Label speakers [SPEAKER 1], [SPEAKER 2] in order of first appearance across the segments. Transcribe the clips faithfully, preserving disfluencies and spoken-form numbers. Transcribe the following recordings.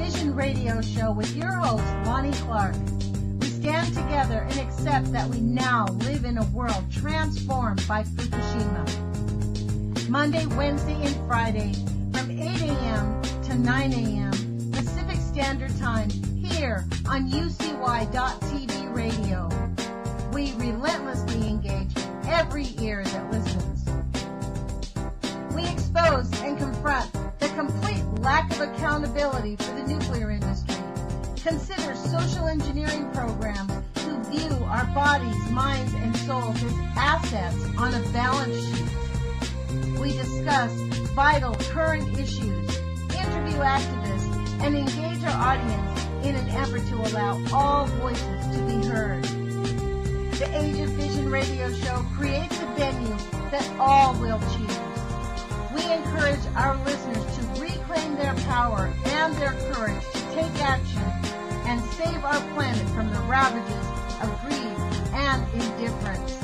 [SPEAKER 1] Vision Radio Show with your host, Lonnie Clark. We stand together and accept that we now live in a world transformed by Fukushima. Monday, Wednesday, and Friday from eight a.m. to nine a.m. Pacific Standard Time here on U C Y dot T V radio. We relentlessly engage every ear that listens. We expose and confront the complete lack of accountability for the nuclear industry. Consider social engineering programs who view our bodies, minds, and souls as assets on a balance sheet. We discuss vital current issues, interview activists, and engage our audience in an effort to allow all voices to be heard. The Age of Vision radio show creates a venue that all will choose. We encourage our listeners to reclaim their power and their courage to take action and save our planet from the ravages of greed and indifference.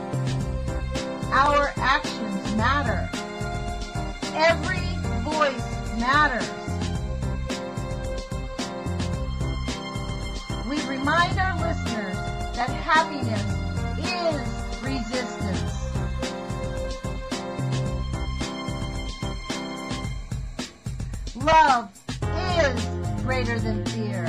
[SPEAKER 1] Our actions matter. Every voice matters. We remind our listeners that happiness is resistance. Love is greater than fear.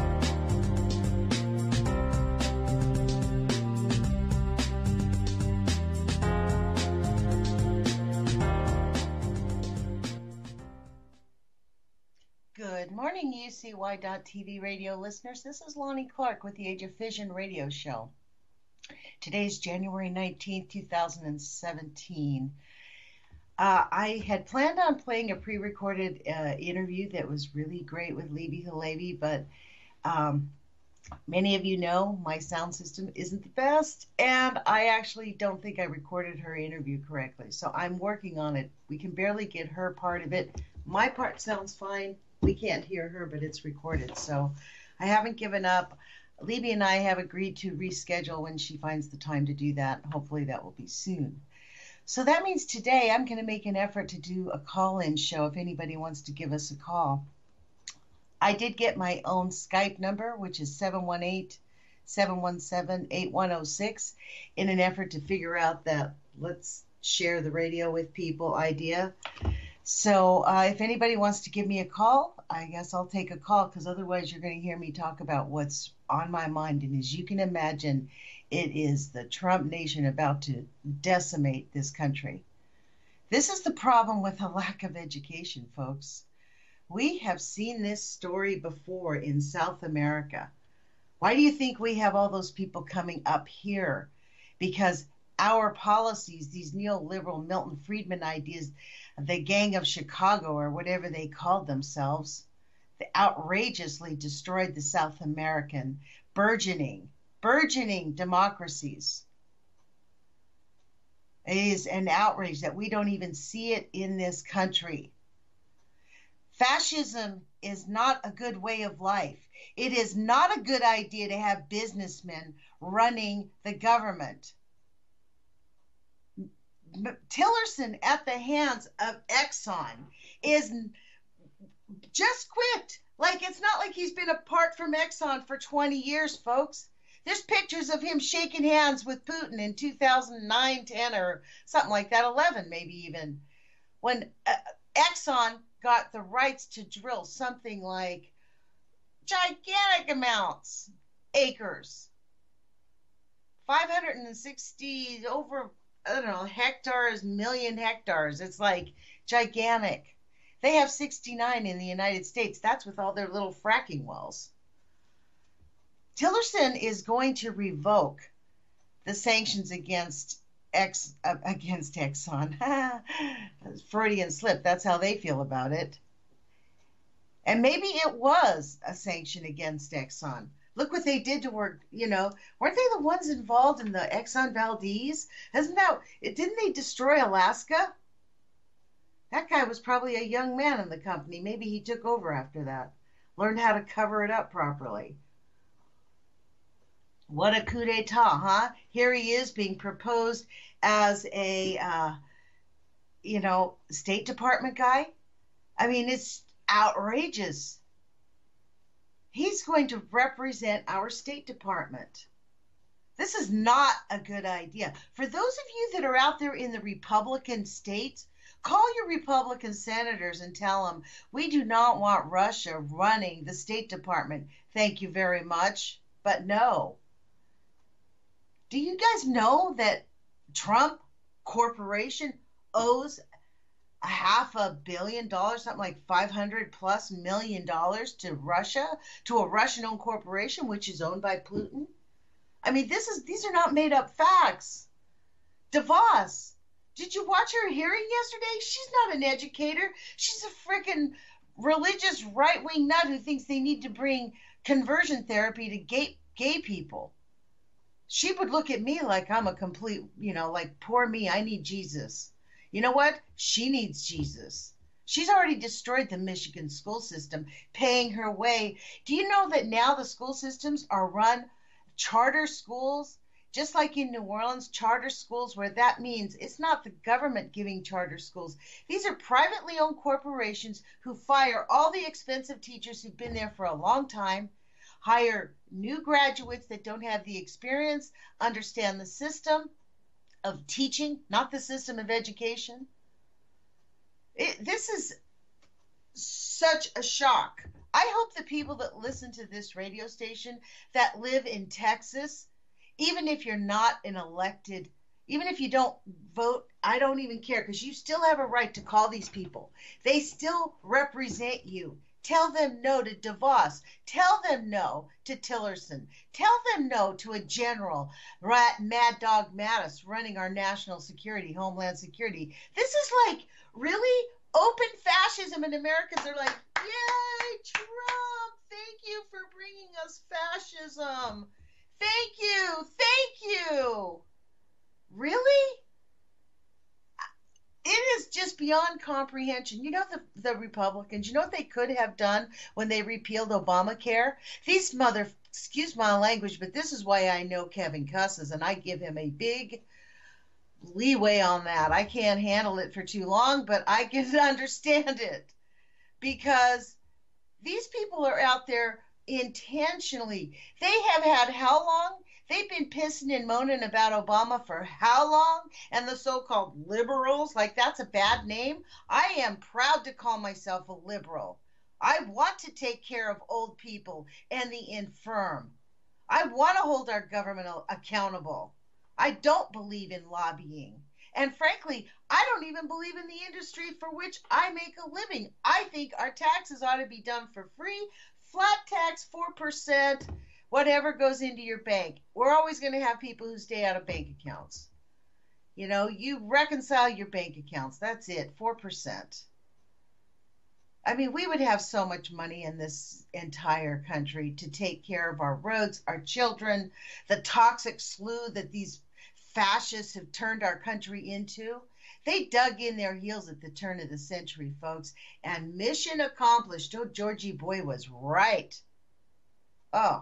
[SPEAKER 1] Good morning, U C Y dot T V radio listeners. This is Lonnie Clark with the Age of Vision radio show. Today's January nineteenth, two thousand seventeen. Uh, I had planned on playing a pre-recorded uh, interview that was really great with Libby Halevi, but um, many of you know my sound system isn't the best, and I actually don't think I recorded her interview correctly. So I'm working on it. We can barely get her part of it. My part sounds fine. We can't hear her, but it's recorded. So I haven't given up. Libby and I have agreed to reschedule when she finds the time to do that. Hopefully that will be soon. So that means today I'm going to make an effort to do a call-in show if anybody wants to give us a call. I did get my own Skype number, which is seven one eight, seven one seven, eight one zero six, in an effort to figure out that let's share the radio with people idea. So uh, if anybody wants to give me a call, I guess I'll take a call, because otherwise you're going to hear me talk about what's on my mind. And as you can imagine, it is the Trump nation about to decimate this country. This is the problem with a lack of education, folks. We have seen this story before in South America. Why do you think we have all those people coming up here? Because our policies, these neoliberal Milton Friedman ideas, the Gang of Chicago or whatever they called themselves, they outrageously destroyed the South American burgeoning, burgeoning democracies. It is an outrage that we don't even see it in this country. Fascism is not a good way of life. It is not a good idea to have businessmen running the government. Tillerson at the hands of Exxon is just quit. Like, it's not like he's been apart from Exxon for twenty years, folks. There's pictures of him shaking hands with Putin in two thousand nine, ten, or something like that, eleven maybe even, when uh, Exxon got the rights to drill something like gigantic amounts, acres, five hundred sixty, over, I don't know, hectares, million hectares. It's like gigantic. They have sixty-nine in the United States. That's with all their little fracking wells. Tillerson is going to revoke the sanctions against Ex uh, against Exxon. Freudian slip. That's how they feel about it. And maybe it was a sanction against Exxon. Look what they did to work, you know. Weren't they the ones involved in the Exxon Valdez? Isn't that, didn't they destroy Alaska? That guy was probably a young man in the company. Maybe he took over after that. Learned how to cover it up properly. What a coup d'etat, huh? Here he is being proposed as a, uh, you know, State Department guy. I mean, it's outrageous. He's going to represent our State Department. This is not a good idea. For those of you that are out there in the Republican states, call your Republican senators and tell them, we do not want Russia running the State Department. Thank you very much. But no. Do you guys know that Trump Corporation owes a half a billion dollars, something like five hundred plus million dollars to Russia, to a Russian-owned corporation, which is owned by Putin? I mean, this is these are not made up facts. DeVos, did you watch her hearing yesterday? She's not an educator. She's a freaking religious right-wing nut who thinks they need to bring conversion therapy to gay, gay people. She would look at me like I'm a complete, you know, like, poor me, I need Jesus. You know what? She needs Jesus. She's already destroyed the Michigan school system, paying her way. Do you know that now the school systems are run charter schools, just like in New Orleans, charter schools, where that means it's not the government giving charter schools. These are privately owned corporations who fire all the expensive teachers who've been there for a long time, hire new graduates that don't have the experience, understand the system of teaching, not the system of education. It, this is such a shock. I hope the people that listen to this radio station that live in Texas, even if you're not an elected, even if you don't vote, I don't even care, because you still have a right to call these people. They still represent you. Tell them no to DeVos. Tell them no to Tillerson. Tell them no to a general, Mad Dog Mattis, running our national security, homeland security. This is like really open fascism, and Americans are like, yay, Trump, thank you for bringing us fascism. Thank you, thank you. Really? It is just beyond comprehension. You know, the, the Republicans, you know what they could have done when they repealed Obamacare? These mother, excuse my language, but this is why I know Kevin cusses, and I give him a big leeway on that. I can't handle it for too long, but I can understand it. Because these people are out there intentionally. They have had how long? They've been pissing and moaning about Obama for how long? And the so-called liberals, like that's a bad name. I am proud to call myself a liberal. I want to take care of old people and the infirm. I want to hold our government accountable. I don't believe in lobbying. And frankly, I don't even believe in the industry for which I make a living. I think our taxes ought to be done for free, flat tax, four percent, whatever goes into your bank. We're always going to have people who stay out of bank accounts. You know, you reconcile your bank accounts. That's it, four percent. I mean, we would have so much money in this entire country to take care of our roads, our children, the toxic slough that these fascists have turned our country into. They dug in their heels at the turn of the century, folks, and mission accomplished. Oh, Georgie boy was right. Oh.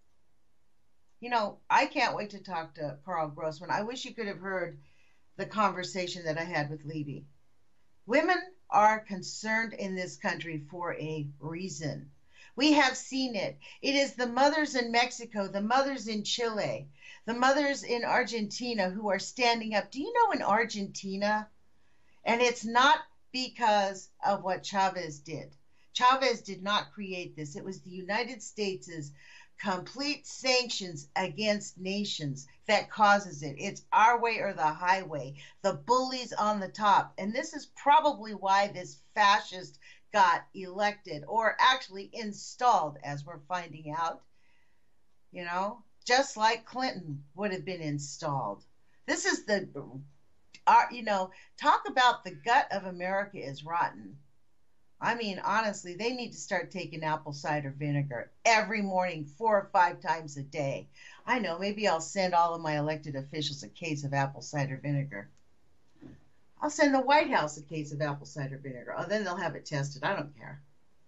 [SPEAKER 1] You know, I can't wait to talk to Carl Grossman. I wish you could have heard the conversation that I had with Levy. Women are concerned in this country for a reason. We have seen it. It is the mothers in Mexico, the mothers in Chile, the mothers in Argentina who are standing up. Do you know in Argentina? And it's not because of what Chavez did. Chavez did not create this. It was the United States' complete sanctions against nations that causes it. It's our way or the highway, the bullies on the top. And this is probably why this fascist got elected, or actually installed, as we're finding out, you know, just like Clinton would have been installed. This is the, uh, you know, talk about the gut of America is rotten. I mean, honestly, they need to start taking apple cider vinegar every morning, four or five times a day. I know, maybe I'll send all of my elected officials a case of apple cider vinegar. I'll send the White House a case of apple cider vinegar. Oh, then they'll have it tested. I don't care.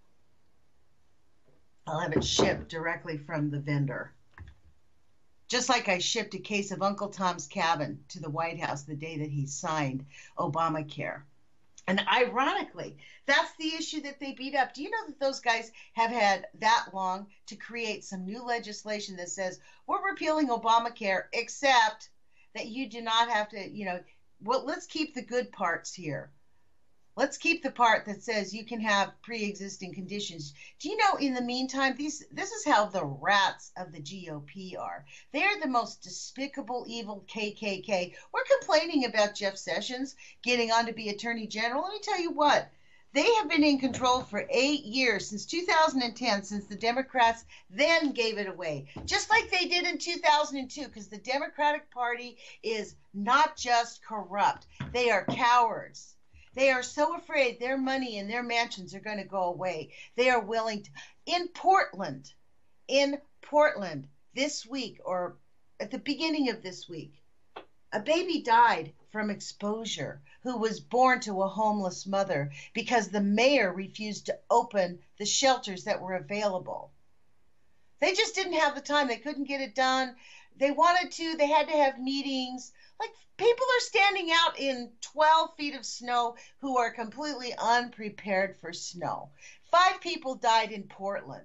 [SPEAKER 1] I'll have it shipped directly from the vendor. Just like I shipped a case of Uncle Tom's Cabin to the White House the day that he signed Obamacare. And ironically, that's the issue that they beat up. Do you know that those guys have had that long to create some new legislation that says we're repealing Obamacare, except that you do not have to, you know, well, let's keep the good parts here. Let's keep the part that says you can have pre-existing conditions. Do you know, in the meantime, these this is how the rats of the G O P are. They're the most despicable, evil K K K. We're complaining about Jeff Sessions getting on to be Attorney General. Let me tell you what. They have been in control for eight years, since two thousand ten, since the Democrats then gave it away. Just like they did in two thousand two, because the Democratic Party is not just corrupt. They are cowards. They are so afraid their money and their mansions are going to go away. They are willing to. In Portland, in Portland this week, or at the beginning of this week, a baby died from exposure who was born to a homeless mother because the mayor refused to open the shelters that were available. They just didn't have the time. They couldn't get it done. They wanted to. They had to have meetings. Like, people are standing out in twelve feet of snow who are completely unprepared for snow. Five people died in Portland.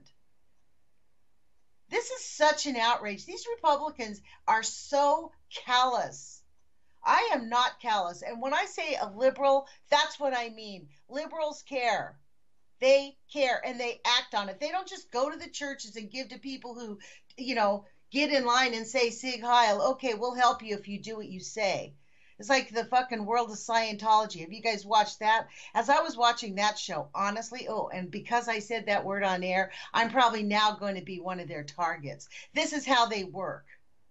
[SPEAKER 1] This is such an outrage. These Republicans are so callous. I am not callous. And when I say a liberal, that's what I mean. Liberals care. They care and they act on it. They don't just go to the churches and give to people who, you know, get in line and say, Sig Heil, okay, we'll help you if you do what you say. It's like the fucking world of Scientology. Have you guys watched that? As I was watching that show, honestly, oh, and because I said that word on air, I'm probably now going to be one of their targets. This is how they work.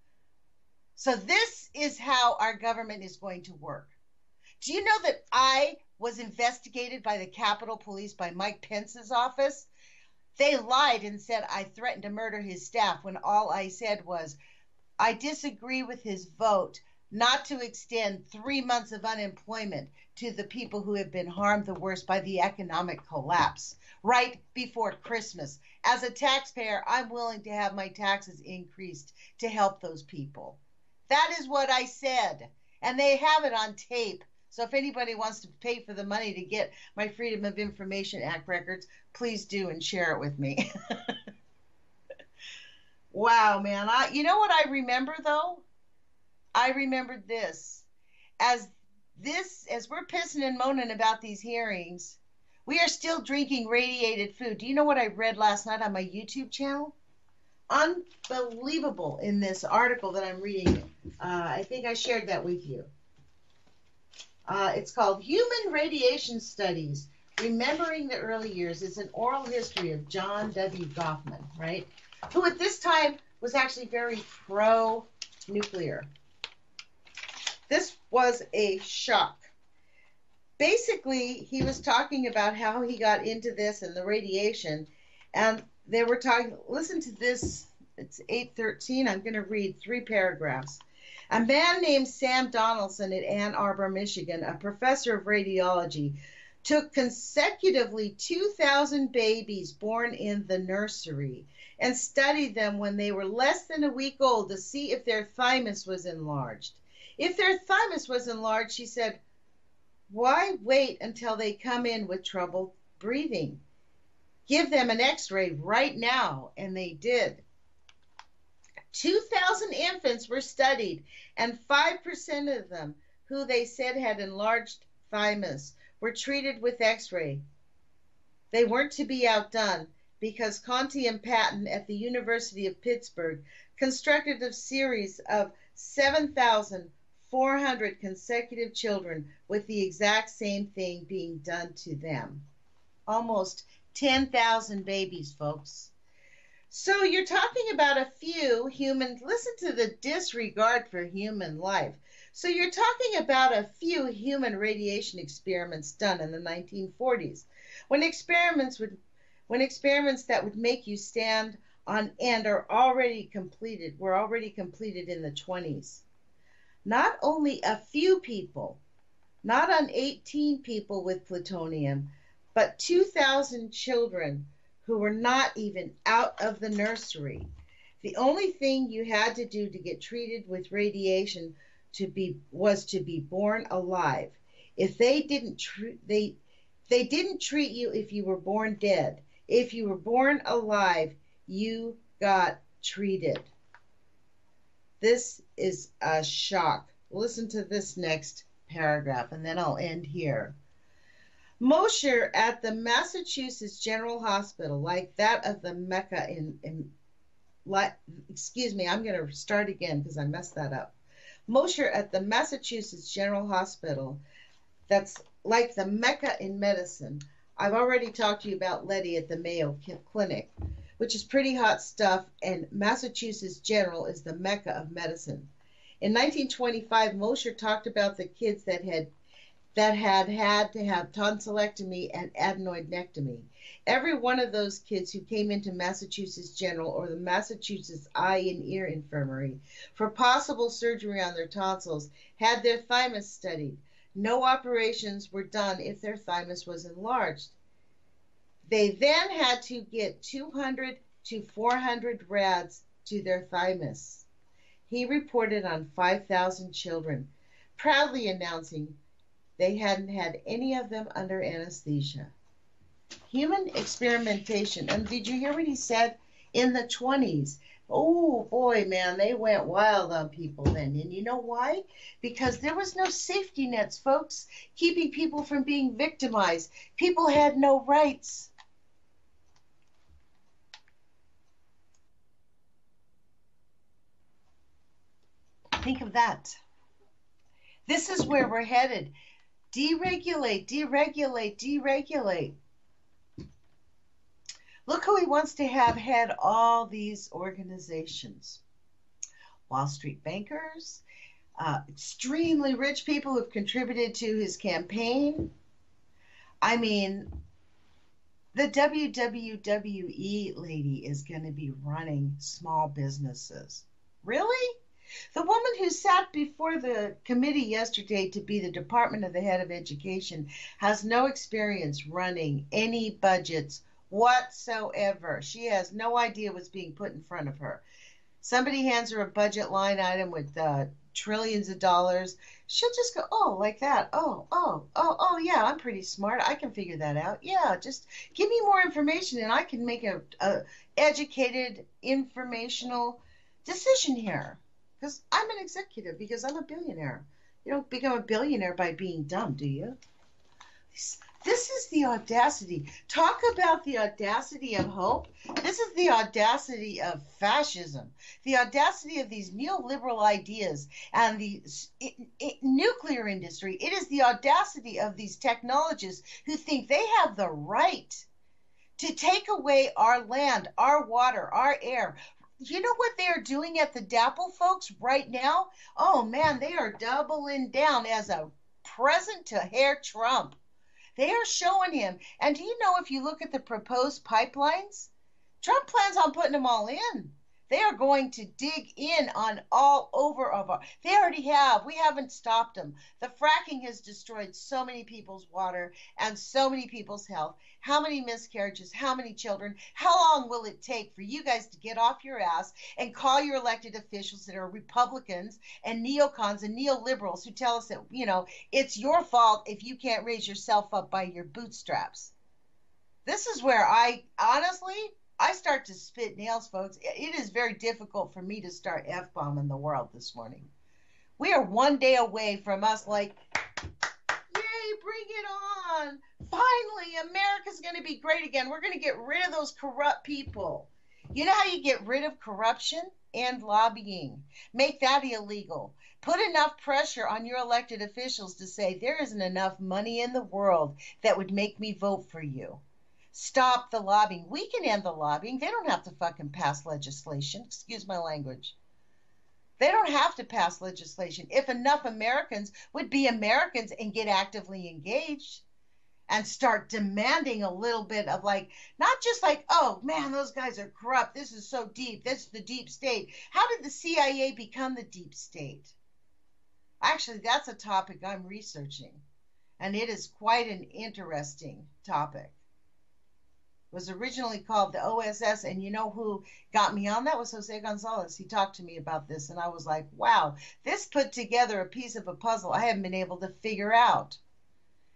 [SPEAKER 1] So this is how our government is going to work. Do you know that I was investigated by the Capitol Police, by Mike Pence's office? They lied and said I threatened to murder his staff when all I said was, I disagree with his vote not to extend three months of unemployment to the people who have been harmed the worst by the economic collapse right before Christmas. As a taxpayer, I'm willing to have my taxes increased to help those people. That is what I said, and they have it on tape. So if anybody wants to pay for the money to get my Freedom of Information Act records, please do and share it with me. Wow, man. I, you know what I remember, though? I remembered this. As this, as we're pissing and moaning about these hearings, we are still drinking radiated food. Do you know what I read last night on my YouTube channel? Unbelievable in this article that I'm reading. Uh, I think I shared that with you. Uh, it's called Human Radiation Studies, Remembering the Early Years. It's an oral history of John W. Goffman, right? Who at this time was actually very pro-nuclear. This was a shock. Basically, he was talking about how he got into this and the radiation, and they were talking, listen to this, it's eight thirteen, I'm going to read three paragraphs. A man named Sam Donaldson at Ann Arbor, Michigan, a professor of radiology, took consecutively two thousand babies born in the nursery and studied them when they were less than a week old to see if their thymus was enlarged. If their thymus was enlarged, he said, why wait until they come in with trouble breathing? Give them an x-ray right now, and they did. two thousand infants were studied, and five percent of them, who they said had enlarged thymus, were treated with x-ray. They weren't to be outdone because Conti and Patton at the University of Pittsburgh constructed a series of seven thousand four hundred consecutive children with the exact same thing being done to them. Almost ten thousand babies, folks. So you're talking about a few human, listen to the disregard for human life. So you're talking about a few human radiation experiments done in the nineteen forties, when experiments would, when experiments that would make you stand on end are already completed, were already completed in the twenties. Not only a few people, not on eighteen people with plutonium, but two thousand children who were not even out of the nursery. The only thing you had to do to get treated with radiation to be was to be born alive. If they didn't treat they they didn't treat you if you were born dead. If you were born alive, you got treated. This is a shock. Listen to this next paragraph, and then I'll end here. Mosher at the Massachusetts General Hospital, like that of the Mecca in, in like, excuse me, I'm going to start again because I messed that up. Mosher at the Massachusetts General Hospital, that's like the Mecca in medicine. I've already talked to you about Letty at the Mayo Clinic, which is pretty hot stuff, and Massachusetts General is the Mecca of medicine. In nineteen twenty-five, Mosher talked about the kids that had that had had to have tonsillectomy and adenoidectomy. Every one of those kids who came into Massachusetts General or the Massachusetts Eye and Ear Infirmary for possible surgery on their tonsils had their thymus studied. No operations were done if their thymus was enlarged. They then had to get two hundred to four hundred rads to their thymus. He reported on five thousand children, proudly announcing they hadn't had any of them under anesthesia. Human experimentation. And did you hear what he said? In the twenties. Oh, boy, man, they went wild on people then. And you know why? Because there was no safety nets, folks, keeping people from being victimized. People had no rights. Think of that. This is where we're headed. Deregulate, deregulate, deregulate. Look who he wants to have head all these organizations. Wall Street bankers, uh, extremely rich people who have contributed to his campaign. I mean, the W W E lady is going to be running small businesses. Really? The woman who sat before the committee yesterday to be the Department of the Head of Education has no experience running any budgets whatsoever. She has no idea what's being put in front of her. Somebody hands her a budget line item with uh, trillions of dollars. She'll just go, oh, like that. Oh, oh, oh, oh, yeah, I'm pretty smart. I can figure that out. Yeah, just give me more information and I can make a, a educated, informational decision here. Because I'm an executive, because I'm a billionaire. You don't become a billionaire by being dumb, do you? This, this is the audacity. Talk about the audacity of hope. This is the audacity of fascism. The audacity of these neoliberal ideas and the it, it, nuclear industry. It is the audacity of these technologists who think they have the right to take away our land, our water, our air. You know what they are doing at the DAPL, folks, right now? Oh, man, they are doubling down as a present to Herr Trump. They are showing him. And do you know, if you look at the proposed pipelines, Trump plans on putting them all in. They are going to dig in on all over of our. They already have. We haven't stopped them. The fracking has destroyed so many people's water and so many people's health. How many miscarriages? How many children? How long will it take for you guys to get off your ass and call your elected officials that are Republicans and neocons and neoliberals who tell us that, you know, it's your fault if you can't raise yourself up by your bootstraps? This is where I honestly. I start to spit nails, folks. It is very difficult for me to start F-bombing the world this morning. We are one day away from us like, yay, bring it on. Finally, America's going to be great again. We're going to get rid of those corrupt people. You know how you get rid of corruption? And lobbying. Make that illegal. Put enough pressure on your elected officials to say there isn't enough money in the world that would make me vote for you. Stop the lobbying. We can end the lobbying. They don't have to fucking pass legislation. Excuse my language. They don't have to pass legislation. If enough Americans would be Americans and get actively engaged and start demanding a little bit of, like, not just like, oh, man, those guys are corrupt. This is so deep. This is the deep state. How did the C I A become the deep state? Actually, that's a topic I'm researching, and it is quite an interesting topic. Was originally called the O S S, and you know who got me on that was Jose Gonzalez. He talked to me about this, and I was like, wow, this put together a piece of a puzzle I haven't been able to figure out.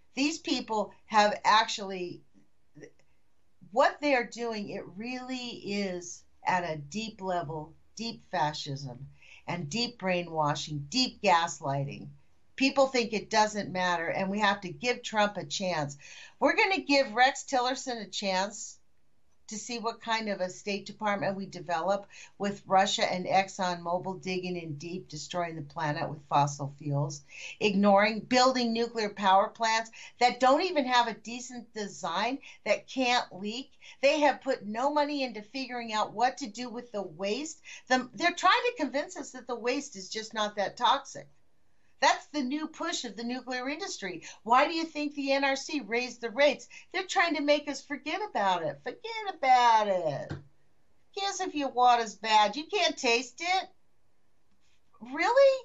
[SPEAKER 1] These people have actually, what they're doing, it really is at a deep level, deep fascism and deep brainwashing, deep gaslighting. People think it doesn't matter, and we have to give Trump a chance. We're going to give Rex Tillerson a chance to see what kind of a State Department we develop with Russia and ExxonMobil digging in deep, destroying the planet with fossil fuels, ignoring, building nuclear power plants that don't even have a decent design, that can't leak. They have put no money into figuring out what to do with the waste. The, they're trying to convince us that the waste is just not that toxic. That's the new push of the nuclear industry. Why do you think the N R C raised the rates? They're trying to make us forget about it. Forget about it. Yes, if your water's bad, you can't taste it. Really?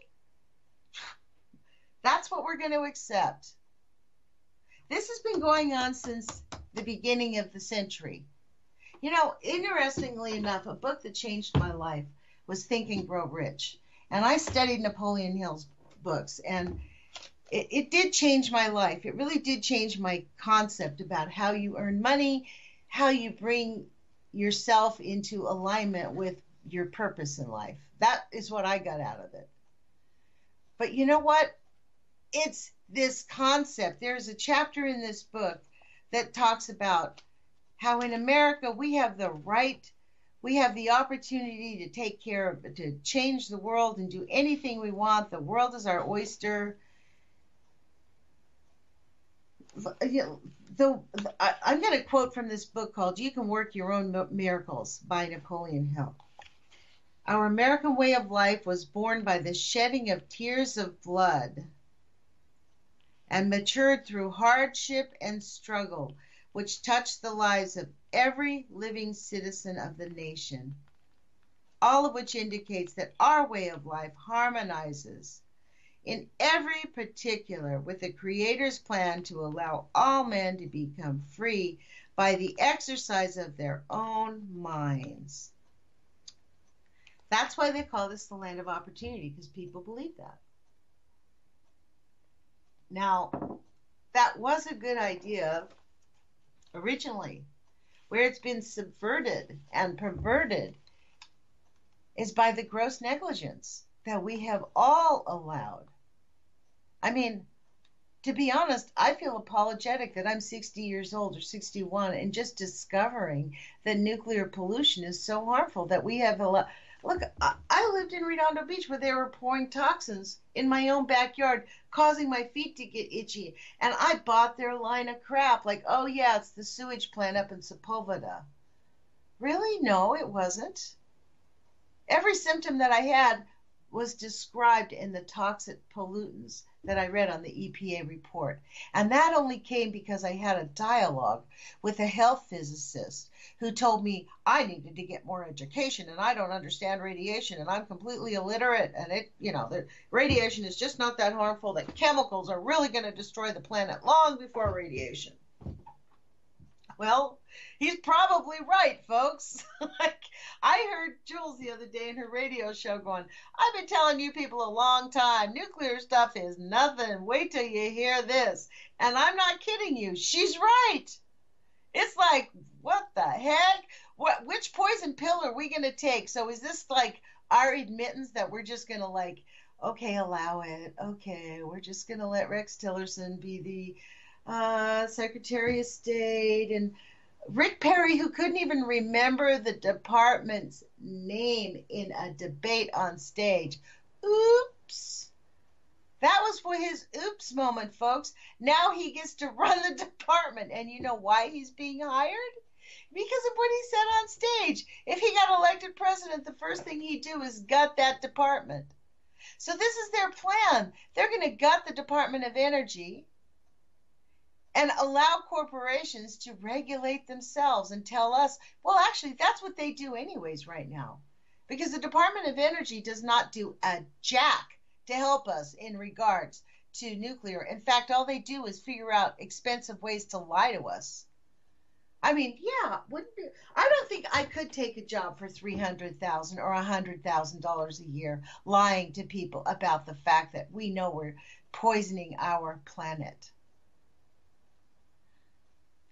[SPEAKER 1] That's what we're going to accept. This has been going on since the beginning of the century. You know, interestingly enough, a book that changed my life was Think and Grow Rich. And I studied Napoleon Hill's books, and it, it did change my life. It really did change my concept about how you earn money, how you bring yourself into alignment with your purpose in life. That is what I got out of it. But you know what? It's this concept. There's a chapter in this book that talks about how in America we have the right, we have the opportunity to take care of, to change the world and do anything we want. The world is our oyster. The, the, I, I'm going to quote from this book called You Can Work Your Own Miracles by Napoleon Hill. Our American way of life was born by the shedding of tears of blood and matured through hardship and struggle, which touched the lives of every living citizen of the nation, all of which indicates that our way of life harmonizes in every particular with the Creator's plan to allow all men to become free by the exercise of their own minds. That's why they call this the land of opportunity, because people believe that. Now, that was a good idea originally. Where it's been subverted and perverted is by the gross negligence that we have all allowed. I mean, to be honest, I feel apologetic that I'm sixty years old or sixty-one and just discovering that nuclear pollution is so harmful that we have allowed. Look, I lived in Redondo Beach where they were pouring toxins in my own backyard, causing my feet to get itchy. And I bought their line of crap, like, oh yeah, it's the sewage plant up in Sepulveda. Really? No, it wasn't. Every symptom that I had was described in the toxic pollutants that I read on the E P A report. And that only came because I had a dialogue with a health physicist who told me I needed to get more education and I don't understand radiation and I'm completely illiterate and it, you know, the radiation is just not that harmful, that chemicals are really going to destroy the planet long before radiation. Well, he's probably right, folks. Like, I heard Jules the other day in her radio show going, I've been telling you people a long time, nuclear stuff is nothing. Wait till you hear this. And I'm not kidding you. She's right. It's like, what the heck? What? Which poison pill are we going to take? So is this like our admittance that we're just going to like, okay, allow it. Okay, we're just going to let Rex Tillerson be the Uh, Secretary of State, and Rick Perry, who couldn't even remember the department's name in a debate on stage. Oops. That was for his oops moment, folks. Now he gets to run the department. And you know why he's being hired? Because of what he said on stage. If he got elected president, the first thing he'd do is gut that department. So this is their plan. They're going to gut the Department of Energy and allow corporations to regulate themselves and tell us, well, actually, that's what they do anyways right now. Because the Department of Energy does not do a jack to help us in regards to nuclear. In fact, all they do is figure out expensive ways to lie to us. I mean, yeah, wouldn't it, I don't think I could take a job for three hundred thousand dollars or one hundred thousand dollars a year lying to people about the fact that we know we're poisoning our planet.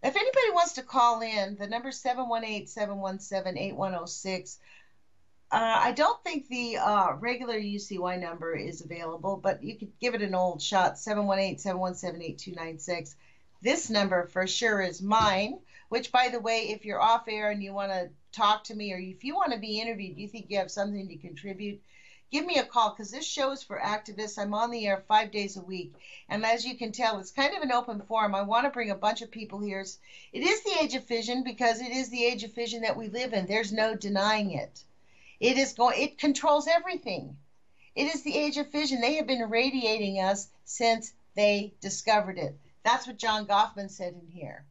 [SPEAKER 1] If anybody wants to call in, the number is seven one eight, seven one seven, eight one zero six. Uh, I don't think the uh, regular U C Y number is available, but you could give it an old shot, seven one eight, seven one seven, eight two nine six. This number for sure is mine, which, by the way, if you're off air and you want to talk to me, or if you want to be interviewed, you think you have something to contribute, give me a call, because this show is for activists. I'm on the air five days a week. And as you can tell, it's kind of an open forum. I want to bring a bunch of people here. It is the age of fission, because it is the age of fission that we live in. There's no denying it. It is going, it controls everything. It is the age of fission. They have been radiating us since they discovered it. That's what John Goffman said in here.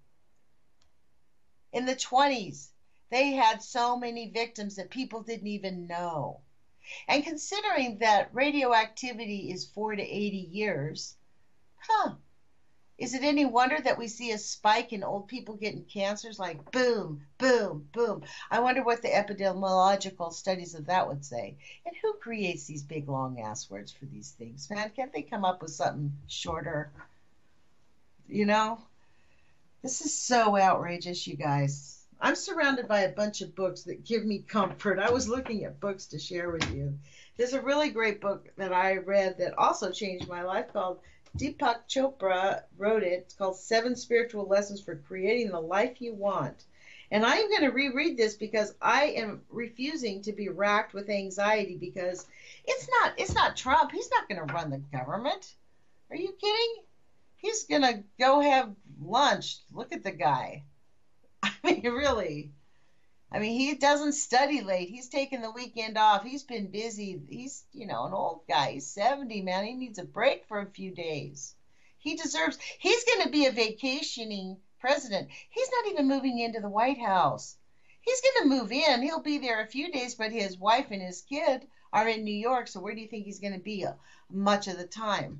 [SPEAKER 1] In the twenties, they had so many victims that people didn't even know. And considering that radioactivity is four to eighty years, huh, is it any wonder that we see a spike in old people getting cancers, like boom, boom, boom? I wonder what the epidemiological studies of that would say. And who creates these big, long-ass words for these things, man? Can't they come up with something shorter? You know? This is so outrageous, you guys. I'm surrounded by a bunch of books that give me comfort. I was looking at books to share with you. There's a really great book that I read that also changed my life called Deepak Chopra wrote it. It's called Seven Spiritual Lessons for Creating the Life You Want. And I'm going to reread this because I am refusing to be racked with anxiety, because it's not it's not Trump. He's not going to run the government. Are you kidding? He's going to go have lunch. Look at the guy. I mean, really. I mean, he doesn't study late. He's taken the weekend off. He's been busy. He's, you know, an old guy. He's seventy, man. He needs a break for a few days. He deserves, he's going to be a vacationing president. He's not even moving into the White House. He's going to move in. He'll be there a few days, but his wife and his kid are in New York, so where do you think he's going to be uh, much of the time?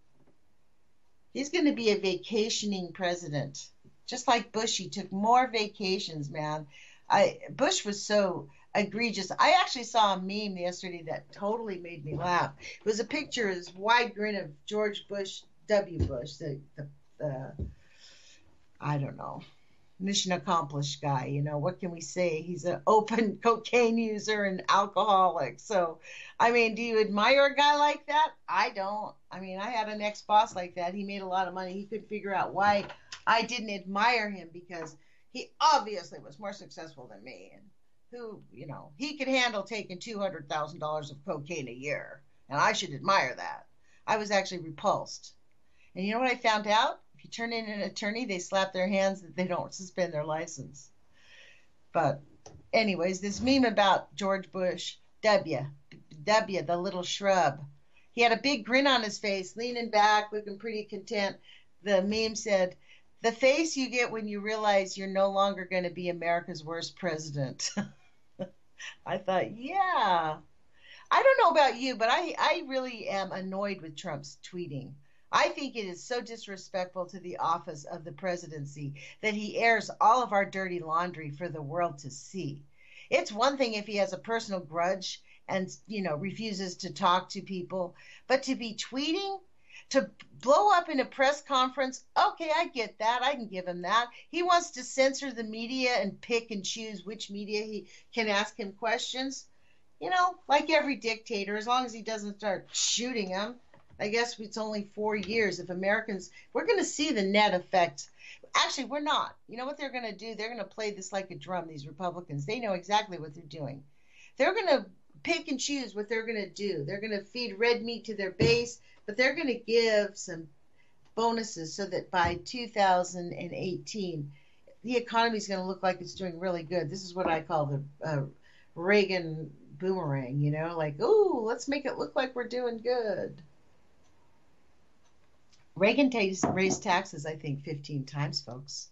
[SPEAKER 1] He's going to be a vacationing president. Just like Bush, he took more vacations, man. I, Bush was so egregious. I actually saw a meme yesterday that totally made me laugh. It was a picture, his wide grin of George Bush, W. Bush, the, the, the I don't know, mission accomplished guy. You know, what can we say? He's an open cocaine user and alcoholic. So, I mean, do you admire a guy like that? I don't. I mean, I had an ex-boss like that. He made a lot of money. He couldn't figure out why I didn't admire him, because he obviously was more successful than me. And who, you know, he could handle taking two hundred thousand dollars of cocaine a year. And I should admire that. I was actually repulsed. And you know what I found out? If you turn in an attorney, they slap their hands that they don't suspend their license. But anyways, this meme about George Bush, W, W, the little shrub. He had a big grin on his face, leaning back, looking pretty content. The meme said, "The face you get when you realize you're no longer going to be America's worst president." I thought, yeah. I don't know about you, but I, I really am annoyed with Trump's tweeting. I think it is so disrespectful to the office of the presidency that he airs all of our dirty laundry for the world to see. It's one thing if he has a personal grudge and, you know, refuses to talk to people, but to be tweeting, to blow up in a press conference, okay, I get that. I can give him that. He wants to censor the media and pick and choose which media he can ask him questions. You know, like every dictator, as long as he doesn't start shooting them. I guess it's only four years. If Americans, we're going to see the net effect. Actually, we're not. You know what they're going to do? They're going to play this like a drum, these Republicans. They know exactly what they're doing. They're going to pick and choose what they're going to do. They're going to feed red meat to their base, but they're going to give some bonuses so that by two thousand eighteen, the economy is going to look like it's doing really good. This is what I call the uh, Reagan boomerang, you know, like, ooh, let's make it look like we're doing good. Reagan t- raised taxes, I think, fifteen times, folks.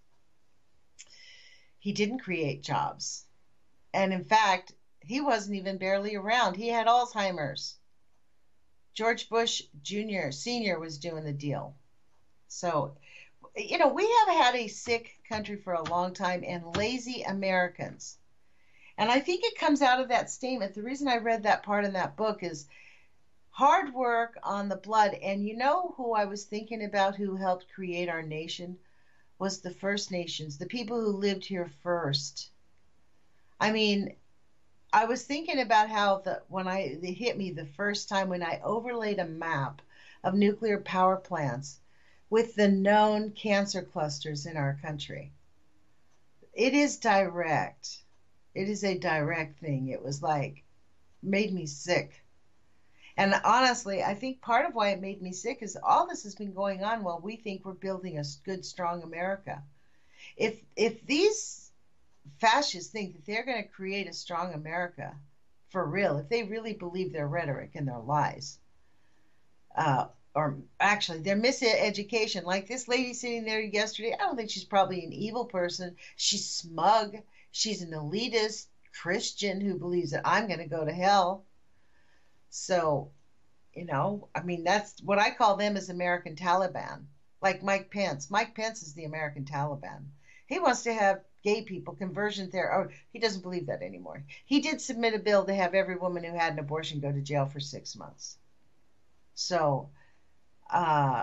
[SPEAKER 1] He didn't create jobs. And in fact, he wasn't even barely around. He had Alzheimer's. George Bush Junior, Senior was doing the deal. So, you know, we have had a sick country for a long time and lazy Americans. And I think it comes out of that statement. The reason I read that part in that book is hard work on the blood. And you know who I was thinking about who helped create our nation? was the First Nations, the people who lived here first. I mean, I was thinking about how the when I it hit me the first time when I overlaid a map of nuclear power plants with the known cancer clusters in our country. It is direct. It is a direct thing. It was like made me sick. And honestly, I think part of why it made me sick is all this has been going on while we think we're building a good, strong America. If if these fascists think that they're going to create a strong America for real, if they really believe their rhetoric and their lies, uh, or actually their miseducation, like this lady sitting there yesterday, I don't think she's probably an evil person. She's smug. She's an elitist Christian who believes that I'm going to go to hell. So, you know, I mean, that's what I call them as American Taliban, like Mike Pence. Mike Pence is the American Taliban. He wants to have gay people, conversion therapy. Oh, he doesn't believe that anymore. He did submit a bill to have every woman who had an abortion go to jail for six months. So, uh,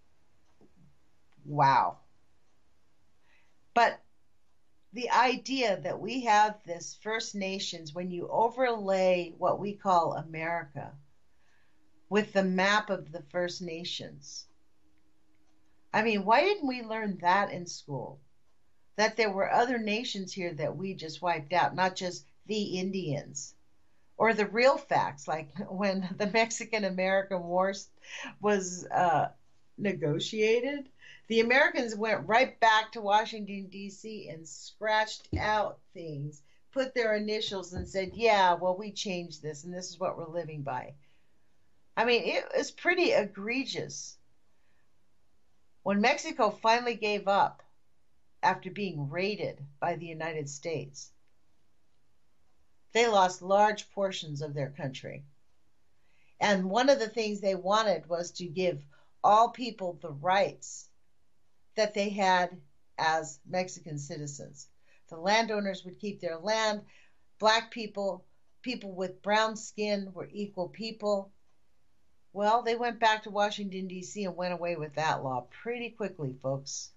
[SPEAKER 1] wow. But the idea that we have this First Nations, when you overlay what we call America with the map of the First Nations, I mean, why didn't we learn that in school? That there were other nations here that we just wiped out, not just the Indians. Or the real facts, like when the Mexican-American War was uh, negotiated, the Americans went right back to Washington, D C and scratched out things, put their initials and said, yeah, well, we changed this and this is what we're living by. I mean, it was pretty egregious. When Mexico finally gave up after being raided by the United States, they lost large portions of their country. And one of the things they wanted was to give all people the rights that they had as Mexican citizens. The landowners would keep their land. Black people, people with brown skin were equal people. Well, they went back to Washington, D C and went away with that law pretty quickly, folks.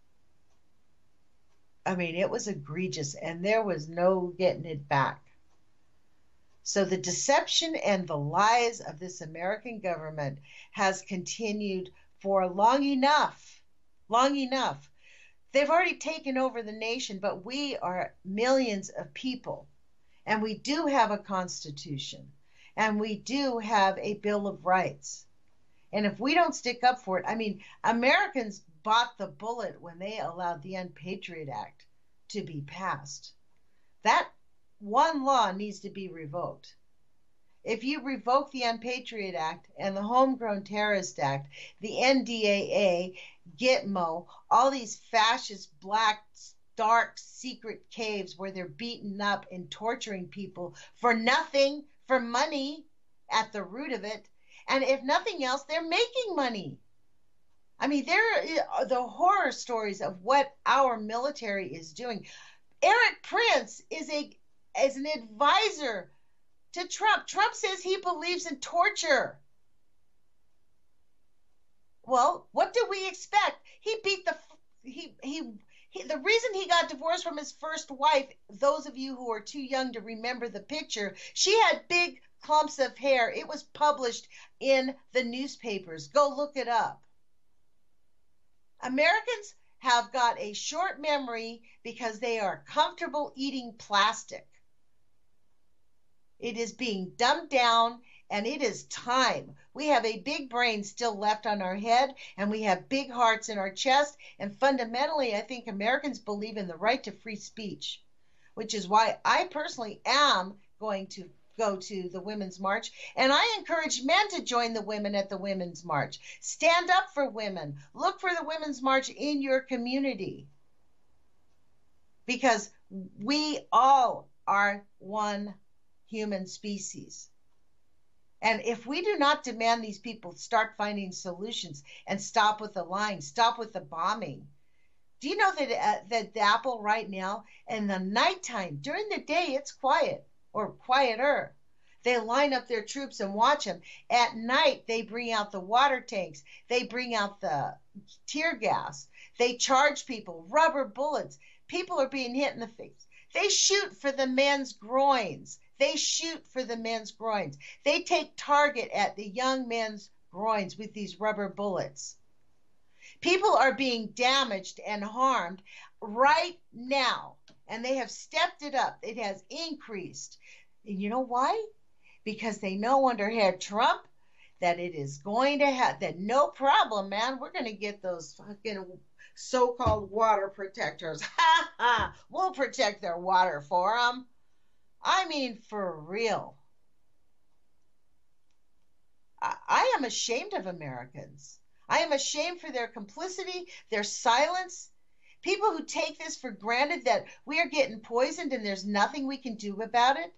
[SPEAKER 1] I mean, it was egregious, and there was no getting it back. So the deception and the lies of this American government has continued for long enough, long enough. They've already taken over the nation, but we are millions of people, and we do have a constitution, and we do have a Bill of Rights. And if we don't stick up for it, I mean, Americans bought the bullet when they allowed the Unpatriot Act to be passed. That one law needs to be revoked. If you revoke the Unpatriot Act and the Homegrown Terrorist Act, the N D A A, Gitmo, all these fascist, black, dark, secret caves where they're beating up and torturing people for nothing, for money at the root of it. And if nothing else, they're making money. I mean, there are the horror stories of what our military is doing. Eric Prince is a as an advisor to Trump. Trump says he believes in torture. Well, what do we expect? He beat the he he, he the reason he got divorced from his first wife, those of you who are too young to remember the picture, she had big clumps of hair. It was published in the newspapers. Go look it up. Americans have got a short memory because they are comfortable eating plastic. It is being dumbed down, and it is time. We have a big brain still left on our head, and we have big hearts in our chest, and fundamentally, I think Americans believe in the right to free speech, which is why I personally am going to go to the Women's March, and I encourage men to join the women at the Women's March. Stand up for women. Look for the Women's March in your community, because we all are one human species. And if we do not demand these people start finding solutions and stop with the lying, stop with the bombing. Do you know that uh, that the Apple right now, in the nighttime, during the day, it's quiet or quieter. They line up their troops and watch them. At night, they bring out the water tanks. They bring out the tear gas. They charge people, rubber bullets. People are being hit in the face. They shoot for the men's groins. They shoot for the men's groins. They take target at the young men's groins with these rubber bullets. People are being damaged and harmed right now, and they have stepped it up. It has increased. And you know why? Because they know under Herr Trump that it is going to have, that no problem, man, we're going to get those fucking so-called water protectors. Ha ha! We'll protect their water for them. I mean, for real. I, I am ashamed of Americans. I am ashamed for their complicity, their silence. People who take this for granted that we are getting poisoned and there's nothing we can do about it.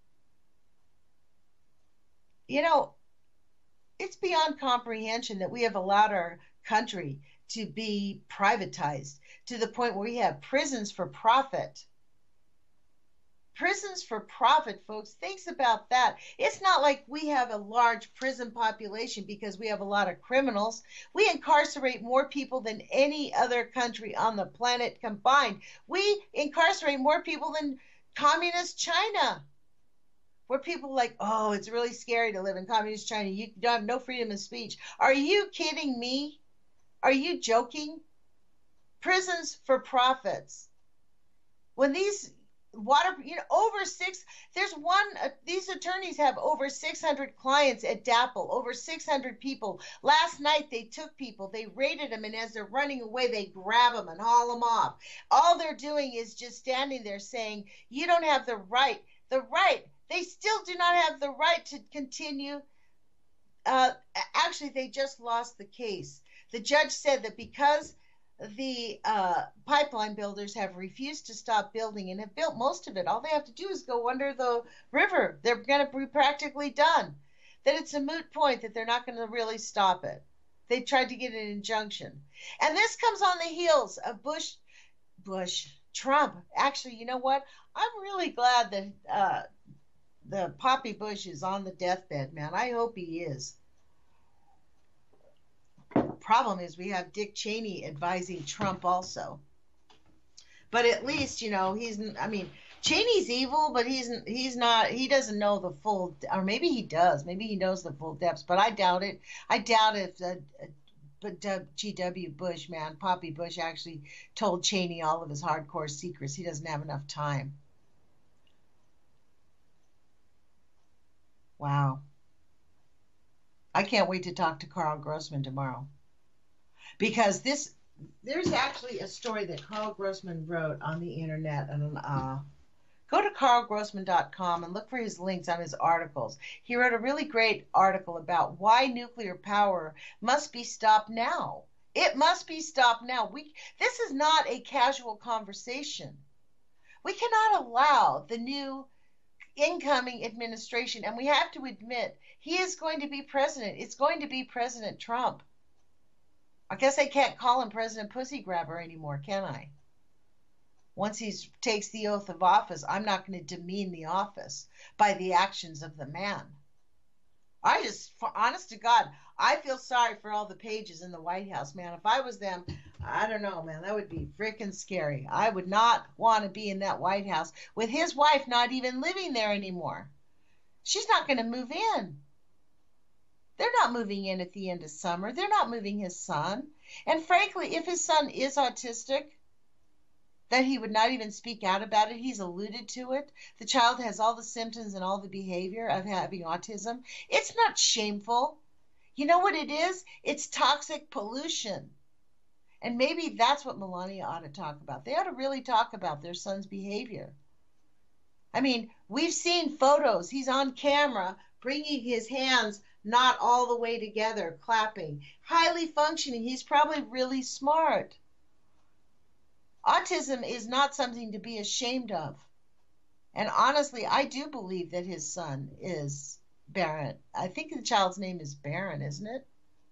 [SPEAKER 1] You know, it's beyond comprehension that we have allowed our country to be privatized to the point where we have prisons for profit. Prisons for profit, folks. Think about that. It's not like we have a large prison population because we have a lot of criminals. We incarcerate more people than any other country on the planet combined. We incarcerate more people than communist China, where people are like, oh, it's really scary to live in communist China. You don't have no freedom of speech. Are you kidding me? Are you joking? Prisons for profits. When these water, you know, over six, there's one, uh, these attorneys have over six hundred clients at DAPL, over six hundred people. Last night they took people, they raided them, and as they're running away, they grab them and haul them off. All they're doing is just standing there saying, you don't have the right, the right. They still do not have the right to continue. Uh, actually, they just lost the case. The judge said that because the uh, pipeline builders have refused to stop building and have built most of it, all they have to do is go under the river. They're going to be practically done. That it's a moot point, that they're not going to really stop it. They tried to get an injunction. And this comes on the heels of Bush, Bush, Trump. Actually, you know what? I'm really glad that uh, the Poppy Bush is on the deathbed, man. I hope he is. Problem is we have Dick Cheney advising Trump also. But at least, you know, he's, I mean, Cheney's evil, but he's he's not, he doesn't know the full, or maybe he does. Maybe he knows the full depths, but I doubt it. I doubt if uh, but G W Bush, man, Poppy Bush actually told Cheney all of his hardcore secrets. He doesn't have enough time. Wow. I can't wait to talk to Carl Grossman tomorrow. Because this, there's actually a story that Carl Grossman wrote on the internet. And uh, go to carl grossman dot com and look for his links on his articles. He wrote a really great article about why nuclear power must be stopped now. It must be stopped now. We, this is not a casual conversation. We cannot allow the new incoming administration, and we have to admit, he is going to be president. It's going to be President Trump. I guess I can't call him President Pussy Grabber anymore, can I? Once he takes the oath of office, I'm not going to demean the office by the actions of the man. I just, for honest to God, I feel sorry for all the pages in the White House, man. If I was them, I don't know, man, that would be freaking scary. I would not want to be in that White House with his wife not even living there anymore. She's not going to move in. They're not moving in at the end of summer. They're not moving his son. And frankly, if his son is autistic, that he would not even speak out about it. He's alluded to it. The child has all the symptoms and all the behavior of having autism. It's not shameful. You know what it is? It's toxic pollution. And maybe that's what Melania ought to talk about. They ought to really talk about their son's behavior. I mean, we've seen photos. He's on camera bringing his hands not all the way together, clapping. Highly functioning. He's probably really smart. Autism is not something to be ashamed of. And honestly, I do believe that his son is Barron. I think the child's name is Barron, isn't it?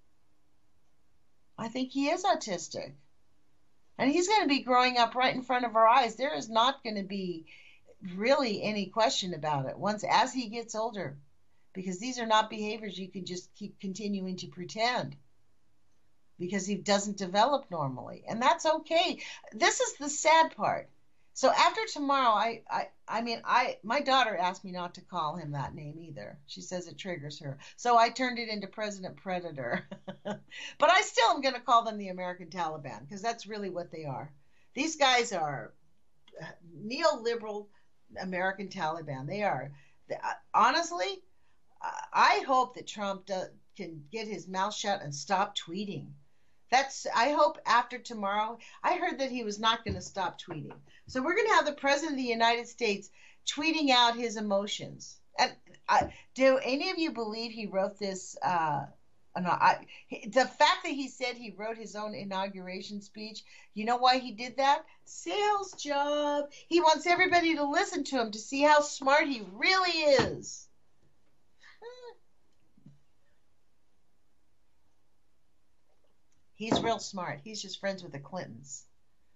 [SPEAKER 1] I think he is autistic. And he's going to be growing up right in front of our eyes. There is not going to be really any question about it once as he gets older. because these are not behaviors you can just keep continuing to pretend, because he doesn't develop normally. And that's okay. This is the sad part. So after tomorrow, I, I, I mean, I, my daughter asked me not to call him that name either. She says it triggers her. So I turned it into President Predator. But I still am going to call them the American Taliban, because that's really what they are. These guys are neoliberal American Taliban. They are, honestly, I hope that Trump does, can get his mouth shut and stop tweeting. That's, I hope after tomorrow. I heard that he was not going to stop tweeting. So we're going to have the President of the United States tweeting out his emotions. And I, do any of you believe he wrote this? Uh, no, I, the fact that he said he wrote his own inauguration speech, you know why he did that? Sales job. He wants everybody to listen to him to see how smart he really is. He's real smart. He's just friends with the Clintons.